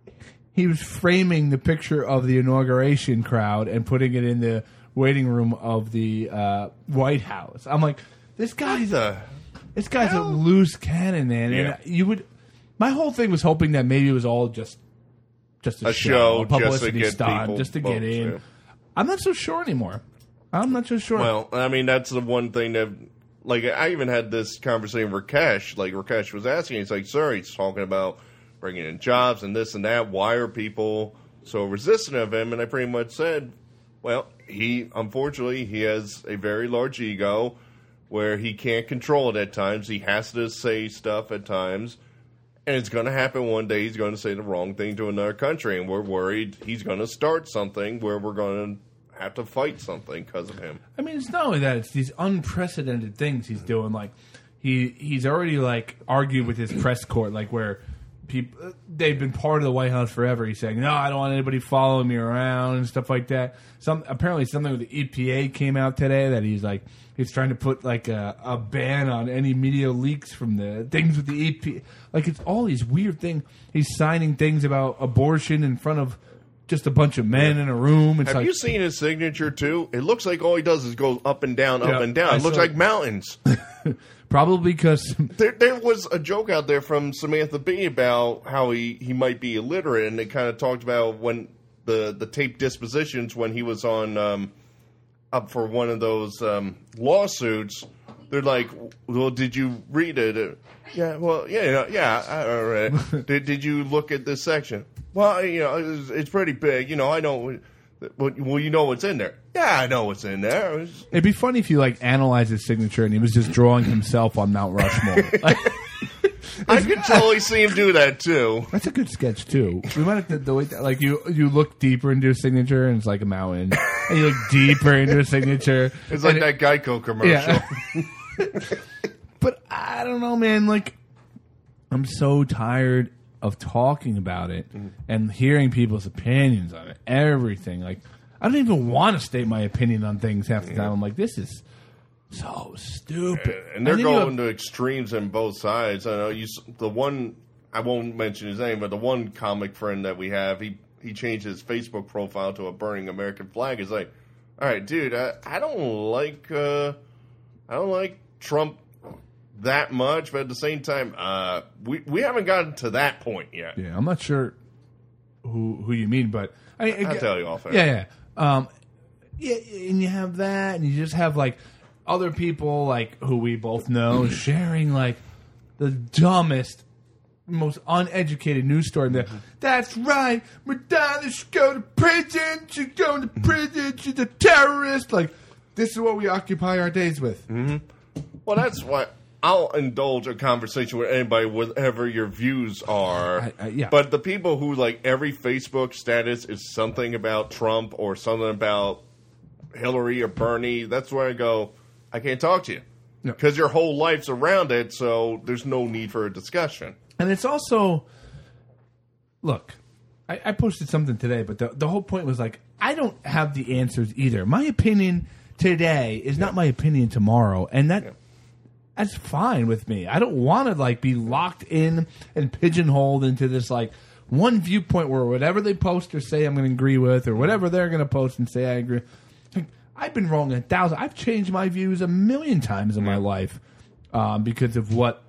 he was framing the picture of the inauguration crowd and putting it in the waiting room of the uh, White House. I'm like, this guy's the this guy's hell? a loose cannon, man. Yeah. And you would. My whole thing was hoping that maybe it was all just just a, A show, a just to publicity get stunt, people just to votes, get in. yeah. I'm not so sure anymore. I'm not so sure. Well, I mean, that's the one thing that, like, I even had this conversation with Rakesh. Like, Rakesh was asking, he's like, sir, he's talking about bringing in jobs and this and that. Why are people so resistant of him? And I pretty much said, well, he, unfortunately, he has a very large ego where he can't control it at times. He has to say stuff at times. And it's going to happen one day. He's going to say the wrong thing to another country. And we're worried he's going to start something where we're going to have to fight something because of him. I mean, it's not only that; it's these unprecedented things he's doing. Like he he's already like argued with his press corps, like where people they've been part of the White House forever. He's saying, "No, I don't want anybody following me around" and stuff like that. Some apparently something with the E P A came out today that he's like he's trying to put like a, a ban on any media leaks from the things with the E P A. Like it's all these weird things. He's signing things about abortion in front of just a bunch of men in a room. It's Have like, you seen his signature too? It looks like all he does is go up and down, up Yeah, and down. I It looks saw like it. mountains. probably because there, there was a joke out there from Samantha Bee about how he, he might be illiterate, and they kind of talked about when the the tape dispositions when he was on um, up for one of those um, lawsuits. They're like, well, did you read it? Uh, yeah, well, yeah, you know, yeah, I I read it. did, did you look at this section? Well, you know, it's, it's pretty big. You know, I know. Well, you know what's in there. Yeah, I know what's in there. It's, it'd be funny if you like analyze his signature and he was just drawing himself on Mount Rushmore. Like, I could totally see him do that too. that's a good sketch too. We might have to do it. Like you, you look deeper into his signature and it's like a mountain, and you look deeper into his signature. It's like and that Geico commercial. Yeah. But I don't know, man. Like, I'm so tired of talking about it Mm-hmm. and hearing people's opinions on it. Everything. Like, I don't even want to state my opinion on things half the time. I'm like, this is so stupid. And they're then you going have- to extremes on both sides. I know you. s- The one I won't mention his name, but the one comic friend that we have, he he changed his Facebook profile to a burning American flag. It's like, all right, dude, I, I don't like uh, I don't like Trump that much, but at the same time, uh, we we haven't gotten to that point yet. Yeah, I'm not sure who who you mean, but I, I, I'll tell you off air. Yeah, yeah. Um, yeah, and you have that, and you just have like other people like who we both know sharing like the dumbest, most uneducated news story. That that's right, Madonna should go to prison. She's going to prison. She's a terrorist. Like this is what we occupy our days with. Well, that's why I'll indulge a conversation with anybody, whatever your views are. I- I- yeah. But the people who, like, every Facebook status is something about Trump or something about Hillary or Bernie, that's where I go, I can't talk to you. No. Because your whole life's around it, so there's no need for a discussion. And it's also, look, I, I posted something today, but the, the whole point was like, I don't have the answers either. My opinion today is not my opinion tomorrow, and that that's fine with me. I don't want to like be locked in and pigeonholed into this like one viewpoint where whatever they post or say I'm going to agree with, or whatever they're going to post and say I agree. Like, I've been wrong a thousand. I've changed my views a million times in my life um, because of what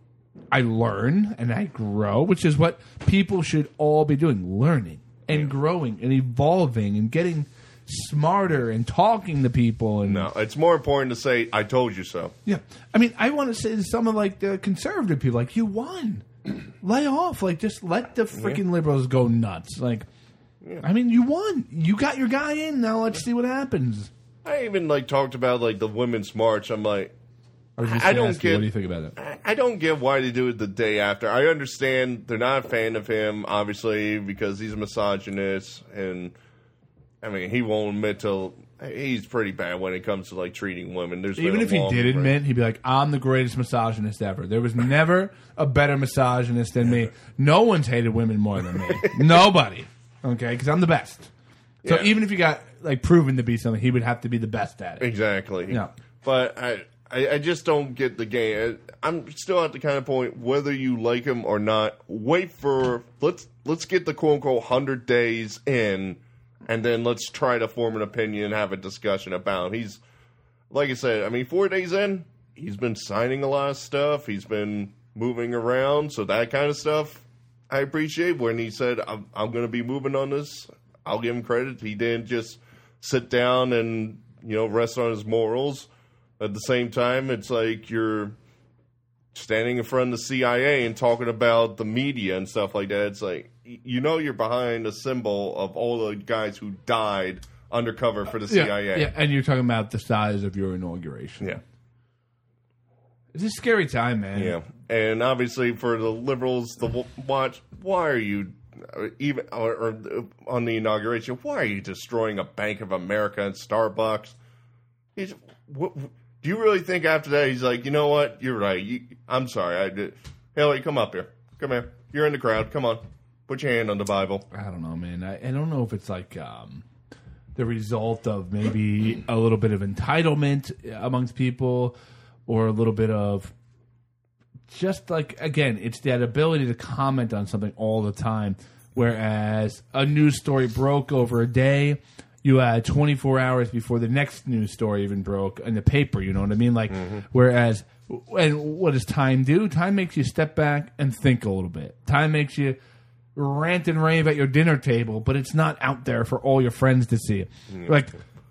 I learn and I grow, which is what people should all be doing, learning and growing and evolving and getting smarter and talking to people. And No, it's more important to say, I told you so. yeah, I mean, I want to say to some of like the conservative people, like, you won. Lay off. Like, just let the freaking liberals go nuts. Like, I mean, you won. You got your guy in. Now let's see what happens. I even like talked about like the Women's March. I'm like, I, was just I gonna don't ask you, get. what do you think about it? I, I don't get why they do it the day after. I understand they're not a fan of him, obviously, because he's a misogynist, and I mean he won't admit to. He's pretty bad when it comes to like treating women. There's Even been a if he long did break. admit, he'd be like, "I'm the greatest misogynist ever. There was never a better misogynist than me. No one's hated women more than me. Nobody. Okay, because I'm the best. So Yeah. even if you got like proven to be something, he would have to be the best at it. Exactly. Yeah. But I, I, I just don't get the game. I'm still at the kind of point whether you like him or not. Wait for let's let's get the quote unquote hundred days in, and then let's try to form an opinion and have a discussion about him. He's like I said. I mean, four days in, he's been signing a lot of stuff. He's been moving around, so that kind of stuff I appreciate. When he said, "I'm, I'm going to be moving on this," I'll give him credit. He didn't just sit down and, you know, rest on his morals. At the same time, it's like you're standing in front of the C I A and talking about the media and stuff like that. It's like, you know, you're behind a symbol of all the guys who died undercover for the C I A. Yeah, yeah, and you're talking about the size of your inauguration. Yeah. It's a scary time, man. Yeah. And obviously for the liberals, the w- watch, why are you even or, or on the inauguration? Why are you destroying a Bank of America and Starbucks? He's, what, do you really think after that he's like, you know what? You're right. You, I'm sorry. I did. Hillary, come up here. Come here. You're in the crowd. Come on. Put your hand on the Bible. I don't know, man. I, I don't know if it's like um, the result of maybe a little bit of entitlement amongst people, or a little bit of just like, again, it's that ability to comment on something all the time. Whereas a news story broke over a day, you had twenty-four hours before the next news story even broke in the paper. You know what I mean? Like, Mm-hmm. whereas, and what does time do? Time makes you step back and think a little bit. Time makes you rant and rave at your dinner table, but it's not out there for all your friends to see. Like,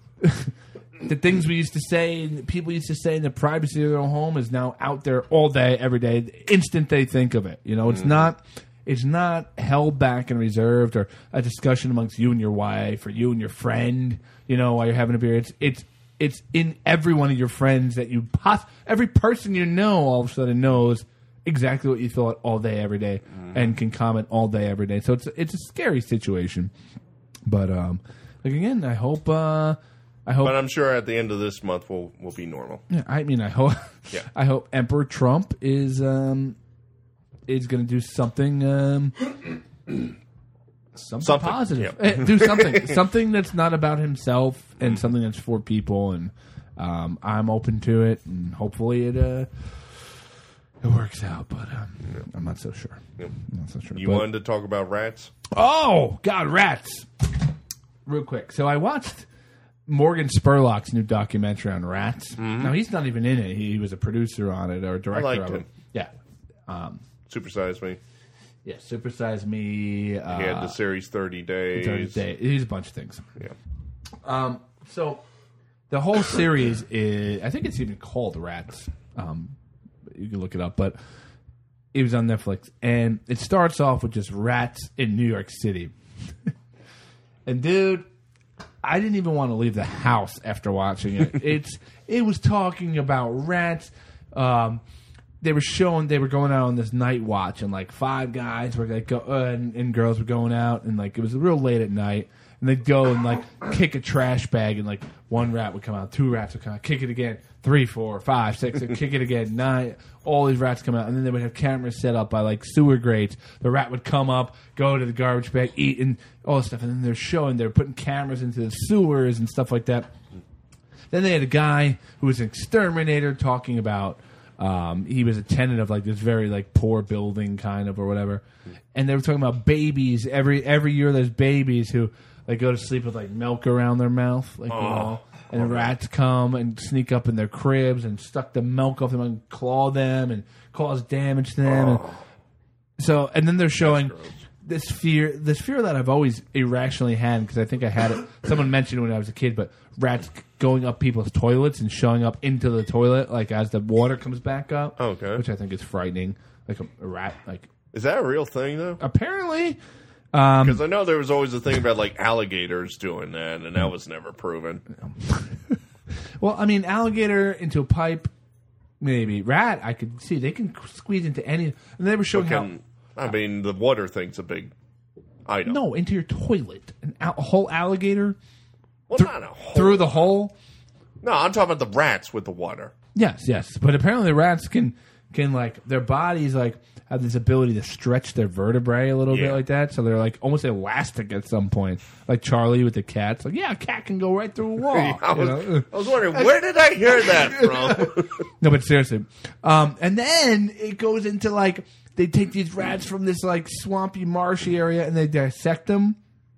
the things we used to say, people used to say in the privacy of their own home is now out there all day, every day. The instant they think of it, you know, it's not, it's not held back and reserved, or a discussion amongst you and your wife, or you and your friend, you know, while you're having a beer. It's it's it's in every one of your friends that you pos- every person you know all of a sudden knows exactly what you thought all day, every day, and can comment all day, every day. So it's it's a scary situation. But um, like again, I hope. Uh, I hope. But I'm sure at the end of this month we'll we'll be normal. Yeah, I mean, I hope. Yeah. I hope Emperor Trump is um is going to do something um something, Something, positive. yeah. Eh, do something something that's not about himself, and something that's for people. And um, I'm open to it, and hopefully it uh it works out. But um, I'm not so sure. Yep. I'm not so sure. You But- wanted to talk about rats? Oh God, rats! Real quick, so I watched Morgan Spurlock's new documentary on rats. Now he's not even in it; he was a producer on it or a director liked of him. it. Yeah, um, Supersize Me. yeah. Supersize Me. Uh, He had the series thirty days. thirty Day- He's a bunch of things. Yeah. Um, so the whole series is, I think it's even called Rats. Um, you can look it up, but it was on Netflix, and it starts off with just rats in New York City. And dude, I didn't even want to leave the house after watching it. It's it was talking about rats. Um, they were showing they were going out on this night watch, and like five guys were like go, uh, and, and girls were going out, and like it was real late at night, and they'd go and like kick a trash bag, and like one rat would come out, two rats would come out, kick it again, three, four, five, six, they'd kick it again, nine. All these rats come out, and then they would have cameras set up by like sewer grates. The rat would come up, go to the garbage bag, eat, and all this stuff. And then they're showing they're putting cameras into the sewers and stuff like that. Then they had a guy who was an exterminator talking about. Um, he was a tenant of like this very like poor building kind of or whatever, and they were talking about babies. Every every year there's babies who like go to sleep with like milk around their mouth, like you know. And the rats come and sneak up in their cribs and suck the milk off them and claw them and cause damage to them. And so, and then they're showing this fear, this fear that I've always irrationally had, because I think I had it. Someone mentioned it when I was a kid, but rats going up people's toilets and showing up into the toilet, like as the water comes back up. Okay. Which I think is frightening. Like a, a rat, like Is that a real thing though? apparently. Because I know there was always a thing about like alligators doing that, and that was never proven. Well, I mean, alligator into a pipe, maybe. Rat, I could see. They can squeeze into any. And they were showing Can, how. I mean, the water thing's a big item. No, into your toilet. An, a whole alligator well, th- not a hole. through the hole. No, I'm talking about the rats with the water. Yes, yes. But apparently, rats can can like their bodies like have this ability to stretch their vertebrae a little Yeah. bit like that. So they're like almost elastic at some point. Like Charlie with the cats. Like, yeah, a cat can go right through a wall. I, you was, know? I was wondering, where did I hear that from? No, but seriously. Um, and then it goes into like they take these rats from this like swampy, marshy area and they dissect them.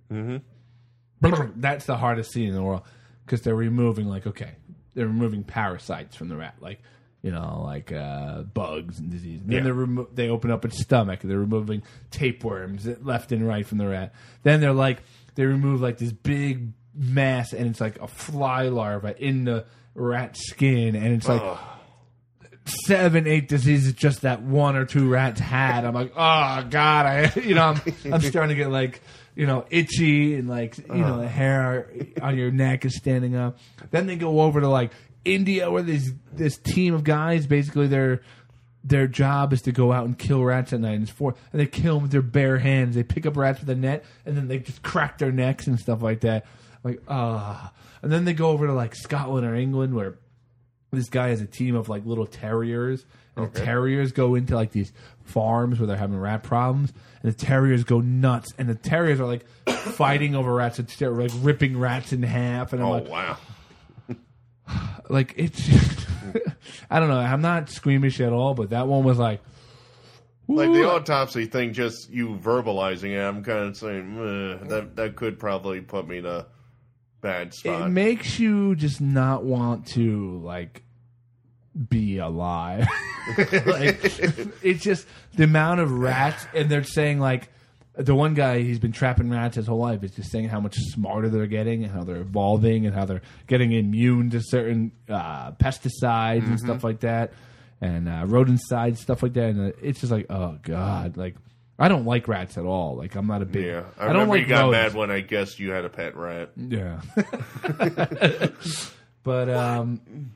Mm-hmm. That's the hardest scene in the world because they're removing like okay, they're removing parasites from the rat, like you know, like uh, bugs and disease. And then Yeah. they remo- they open up its stomach. They're removing tapeworms left and right from the rat. Then they're like they remove like this big mass and it's like a fly larva in the rat skin and it's like. Oh. Seven, eight diseases just that one or two rats had. I'm like, oh god, I, you know, I'm, I'm starting to get like, you know, itchy and like, you know, the hair on your neck is standing up. Then they go over to like India, where this this team of guys, basically their their job is to go out and kill rats at night. And it's for and they kill them with their bare hands. They pick up rats with a net and then they just crack their necks and stuff like that. Like, ah, and then they go over to like Scotland or England, where this guy has a team of like little terriers, and the terriers go into like these farms where they're having rat problems, and the terriers go nuts, and the terriers are like fighting over rats, and they're like ripping rats in half, and I'm Oh, like, wow. like it's, I don't know, I'm not squeamish at all, but that one was like, Like the ooh. autopsy thing, just you verbalizing it, I'm kind of saying, "Ugh, that that could probably put me in a bad spot. It makes you just not want to like be alive. Like, it's just the amount of rats, and they're saying like the one guy, he's been trapping rats his whole life, is just saying how much smarter they're getting and how they're evolving and how they're getting immune to certain uh, pesticides and stuff like that, and uh, rodenticides, stuff like that. And uh, it's just like, oh god, like. I don't like rats at all. Like I'm not a big. Yeah, I, I don't remember like you got rodents. mad when I guessed you had a pet rat. Yeah. But um,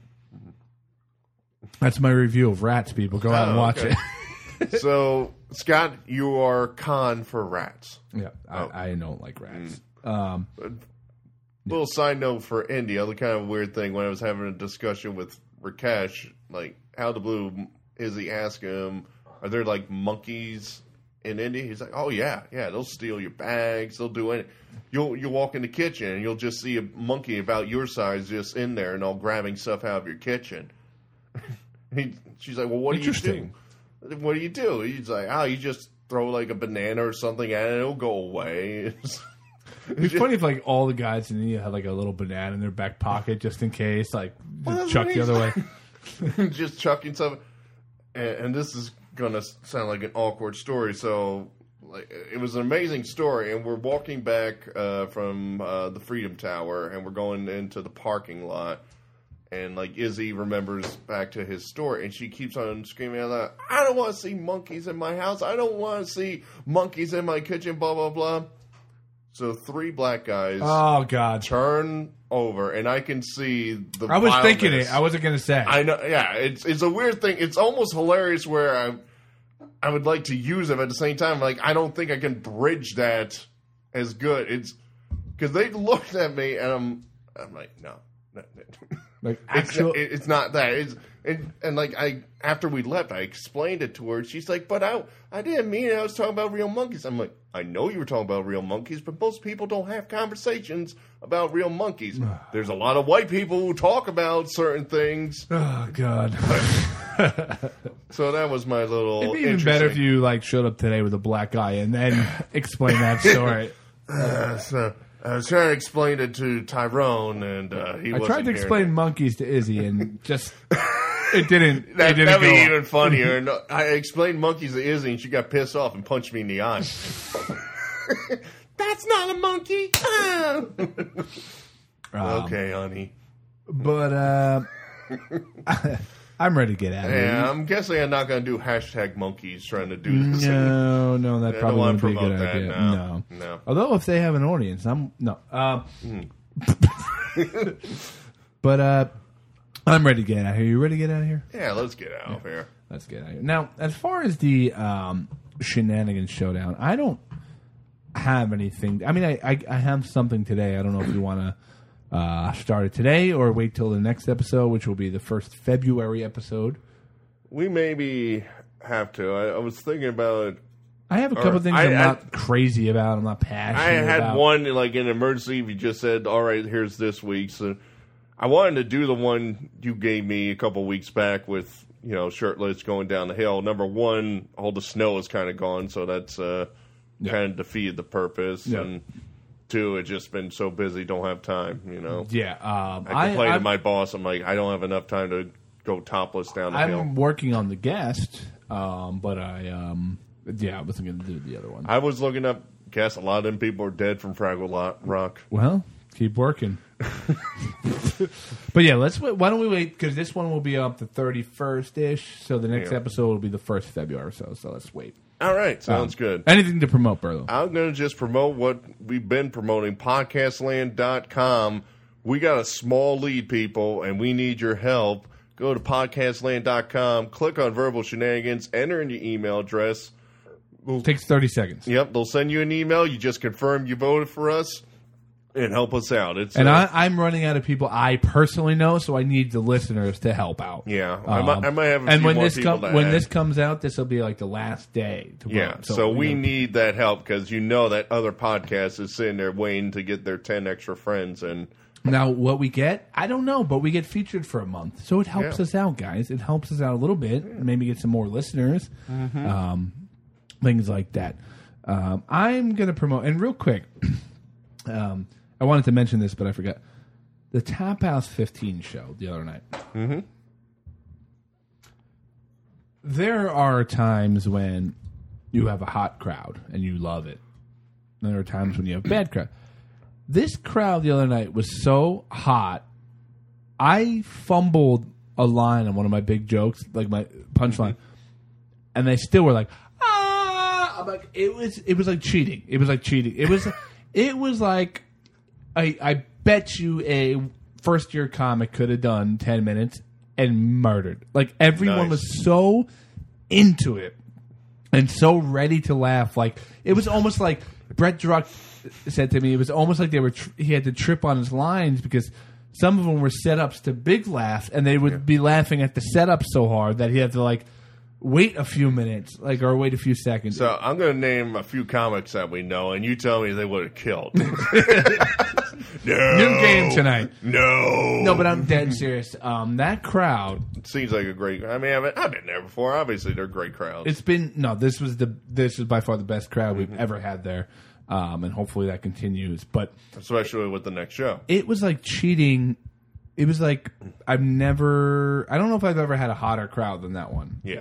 that's my review of Rats. People go out and Oh, watch okay. it. So, Scott, you are con for rats. Yeah, I, Oh. I don't like rats. Um, Little side note for India, the kind of weird thing when I was having a discussion with Rakesh, like out of the blue, Izzy asked him, "Are there like monkeys in India?" He's like, "Oh yeah, yeah, they'll steal your bags, they'll do anything." You'll you walk in the kitchen and you'll just see a monkey about your size just in there and all grabbing stuff out of your kitchen. he, she's like, "Well, what do you do? Interesting. What do you do?" He's like, "Oh, you just throw like a banana or something at it, and it'll go away." It's funny if like all the guys in India had like a little banana in their back pocket just in case, like Well, just that's chuck what the other he's way. just chucking stuff. And, and this is gonna sound like an awkward story. So, like, it was an amazing story. And we're walking back uh, from uh, the Freedom Tower, and we're going into the parking lot. And like Izzy remembers back to his story, and she keeps on screaming out loud, "I don't want to see monkeys in my house. I don't want to see monkeys in my kitchen." Blah blah blah. So three black guys Oh god, turn over, and I can see the. I was thinking wildness. it. I wasn't gonna say. I know, yeah. It's it's a weird thing. It's almost hilarious where I I would like to use them at the same time. Like I don't think I can bridge that as good. It's because they looked at me and I'm I'm like no, no, no. like It's, actual. it- it's not that. It's and, and like I after we left, I explained it to her. She's like, "But I I didn't mean it. I was talking about real monkeys." I'm like, "I know you were talking about real monkeys, but most people don't have conversations about real monkeys. There's a lot of white people who talk about certain things." oh god. So that was my little. It'd be even better if you like showed up today with a black guy and then explain that story. Uh, so I was trying to explain it to Tyrone, and uh, he. I wasn't tried to hearing explain it. monkeys to Izzy, and just it didn't. That, it didn't that'd be go even funnier. No, I explained monkeys to Izzy, and she got pissed off and punched me in the eye. That's not a monkey. Ah. Um, Okay, honey. But uh, I'm ready to get out of here. Yeah, I'm guessing I'm not going to do hashtag monkeys trying to do this. No, no, that I probably don't want wouldn't to be a promote good that. idea. No, No. no. Although if they have an audience, I'm no. Um, Hmm. but uh, I'm ready to get out of here. You ready to get out of here? Yeah, let's get out of here. Let's get out of here. Now, as far as the um, Shenanigans Showdown, I don't have anything. I mean, I, I, I have something today. I don't know if you want to uh, start it today or wait till the next episode, which will be the first February episode. We maybe have to. I, I was thinking about. I have a couple Or, things I- I'm I- not crazy about. I'm not passionate I had about. one like in emergency. If you just said, "All right, here's this week's," so I wanted to do the one you gave me a couple weeks back with you know shirtless going down the hill. Number one, all the snow is kind of gone, so that's uh, Yeah. kind of defeated the purpose. Yeah. And two, it's just been so busy, don't have time. You know, Yeah, um, I complained I, to my boss. I'm like, I don't have enough time to go topless down the I'm hill. working on the guest, um, but I, um, yeah, I wasn't going to do the other one. I was looking up. Guess a lot of them people are dead from Fraggle Lo- Rock. Well, keep working. But yeah, let's wait. Why don't we wait? Because this one will be up the thirty-first ish. So the next Yeah. episode will be the first February or so. So let's wait. All right, sounds Um, good. Anything to promote, Berlo? I'm going to just promote what we've been promoting, podcast land dot com. We got a small lead, people, and we need your help. Go to podcast land dot com, click on Verbal Shenanigans, enter in your email address. Takes thirty seconds. Yep, they'll send you an email. You just confirm you voted for us and help us out. It's And uh, I, I'm running out of people I personally know, so I need the listeners to help out. Yeah, I might- I might have a and few when more this people com- to when add. this comes out, this will be like the last day. To Yeah, vote. so, you we know. need that help because you know that other podcast is sitting there waiting to get their ten extra friends and. Now, what we get, I don't know, but we get featured for a month. So it helps Yeah. us out, guys. It helps us out a little bit. Maybe get some more listeners. Mm-hmm. Um, things like that. Um, I'm going to promote, and real quick, um, I wanted to mention this, but I forgot. The Tap House fifteen show the other night. Mm-hmm. There are times when you have a hot crowd and you love it. And there are times when you have a bad crowd. This crowd the other night was so hot, I fumbled a line on one of my big jokes, like my punchline, and they still were like, ah! I'm like, it was, it was like cheating. It was like cheating. It was, it was like, I, I bet you a first year comic could have done ten minutes and murdered. Like everyone Nice. was so into it and so ready to laugh. Like it was almost like Brett Druck said to me, it was almost like they were tr- he had to trip on his lines because some of them were setups to big laughs, and they would be laughing at the setup so hard that he had to like wait a few minutes, like or wait a few seconds. So I'm going to name a few comics that we know, and you tell me they would have killed. no, New game tonight. No, No, but I'm dead serious. Um, that crowd. It seems like a great. I mean, I've, I've been there before. Obviously, they're great crowds. It's been no. This was the this is by far the best crowd we've ever had there, um, and hopefully that continues. But Especially with the next show. it was like cheating. It was like I've never. I don't know if I've ever had a hotter crowd than that one. Yeah.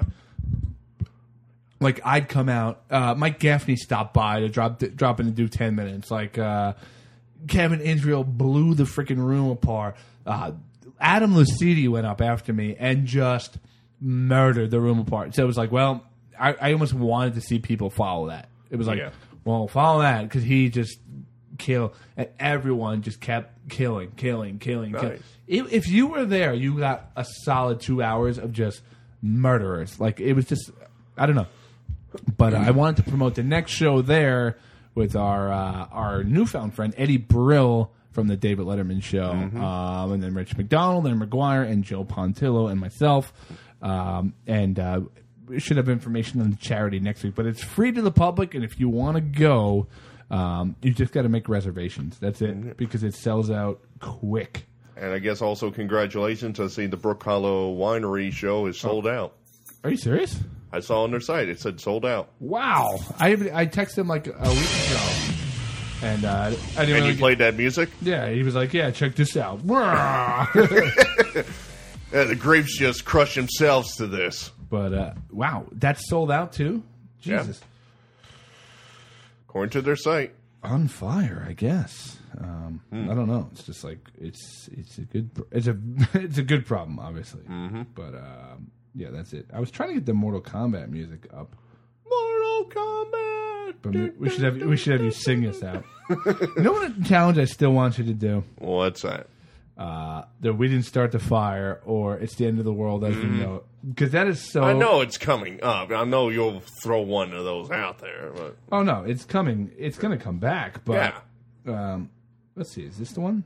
Like I'd come out. Uh, Mike Gaffney stopped by to drop drop in to do ten minutes. Like uh, Kevin Israel blew the freaking room apart. Uh, Adam Lucidi went up after me and just murdered the room apart. So it was like, well, I, I almost wanted to see people follow that. It was like, Yeah. well, follow that because he just killed, and everyone just kept killing, killing, killing, killing. Nice. If, if you were there, you got a solid two hours of just murderers. Like it was just, I don't know. But uh, I wanted to promote the next show there with our uh, our newfound friend Eddie Brill from the David Letterman Show, um, and then Rich McDonald and McGuire and Joe Pontillo and myself. Um, and uh, we should have information on the charity next week. But it's free to the public, and if you want to go, um, you just got to make reservations. That's it, because it sells out quick. And I guess also congratulations. I see the Brook Hollow Winery show is sold out. Are you serious? I saw on their site it said sold out. Wow! I I texted him like a week ago, and uh, I didn't And really you get- played that music? Yeah, he was like, "Yeah, check this out." Yeah, the grapes just crush themselves to this. But uh, wow, that's sold out too. Yeah. Jesus, According to their site. on fire, I guess. Um, Hmm. I don't know. It's just like it's it's a good pro- it's a it's a good problem, obviously. Mm-hmm. But um, yeah, that's it. I was trying to get the Mortal Kombat music up, Mortal Kombat. but we, we should have we should have you sing this out. You know what challenge I still want you to do? What's that? uh, that we didn't start the fire, or it's the end of the world as we know it. Because that is so. I know it's coming up. I know you'll throw one of those out there. But Oh no, it's coming. It's going to come back. But yeah. um, let's see. Is this the one?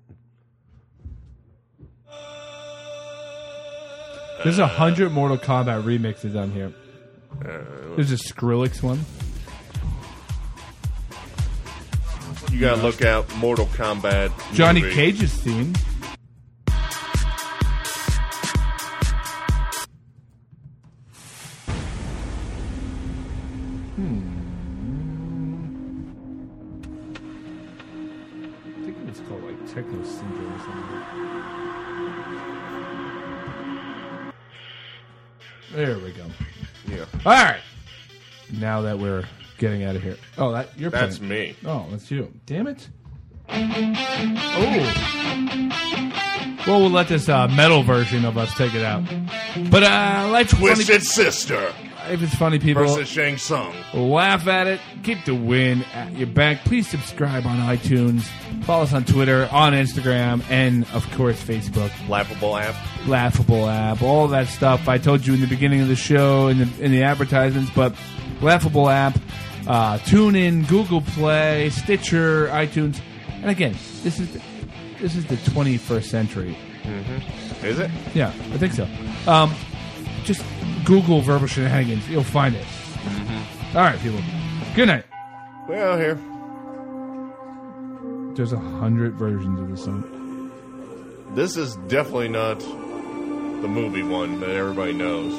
There's a hundred Mortal Kombat remixes on here. Uh, There's a Skrillex one. You gotta look out Mortal Kombat. Johnny movie. Cage's theme. Hmm. I think it was called like Techno Syndrome or something. There we go. Yeah. All right. Now that we're getting out of here. Oh, that you're That's playing. me. Oh, that's you. Damn it. Oh. Well, we'll let this uh, metal version of us take it out. But uh, life's Twisted funny. Sister If it's funny, people versus Shang Tsung. laugh at it. Keep the win at your back. Please subscribe on iTunes. Follow us on Twitter, on Instagram, and of course Facebook. Laughable app. Laughable app, all that stuff. I told you in the beginning of the show, in the in the advertisements, but Laughable app, uh, TuneIn, Google Play, Stitcher, iTunes, and again, this is the, this is the twenty-first century. Mm-hmm. Is it? Yeah, I think so. Um, just Google Verbal Shenanigans, you'll find it. Mm-hmm. All right, people. Good night. Well, here. There's a hundred versions of this song. This is definitely not the movie one that everybody knows.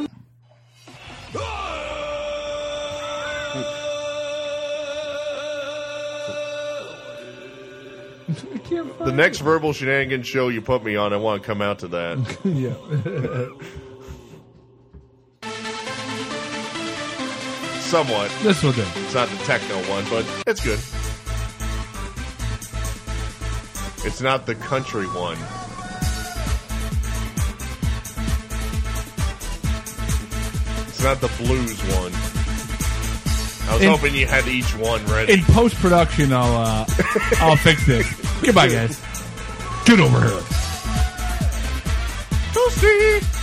I can't find The next Verbal Shenanigans show you put me on, I want to come out to that. it. Yeah. Somewhat. This will do. It's not the techno one, but it's good. It's not the country one. It's not the blues one. I was In- hoping you had each one ready. In post production, I'll uh, I'll fix this. Goodbye, guys. Get over here. Toasty!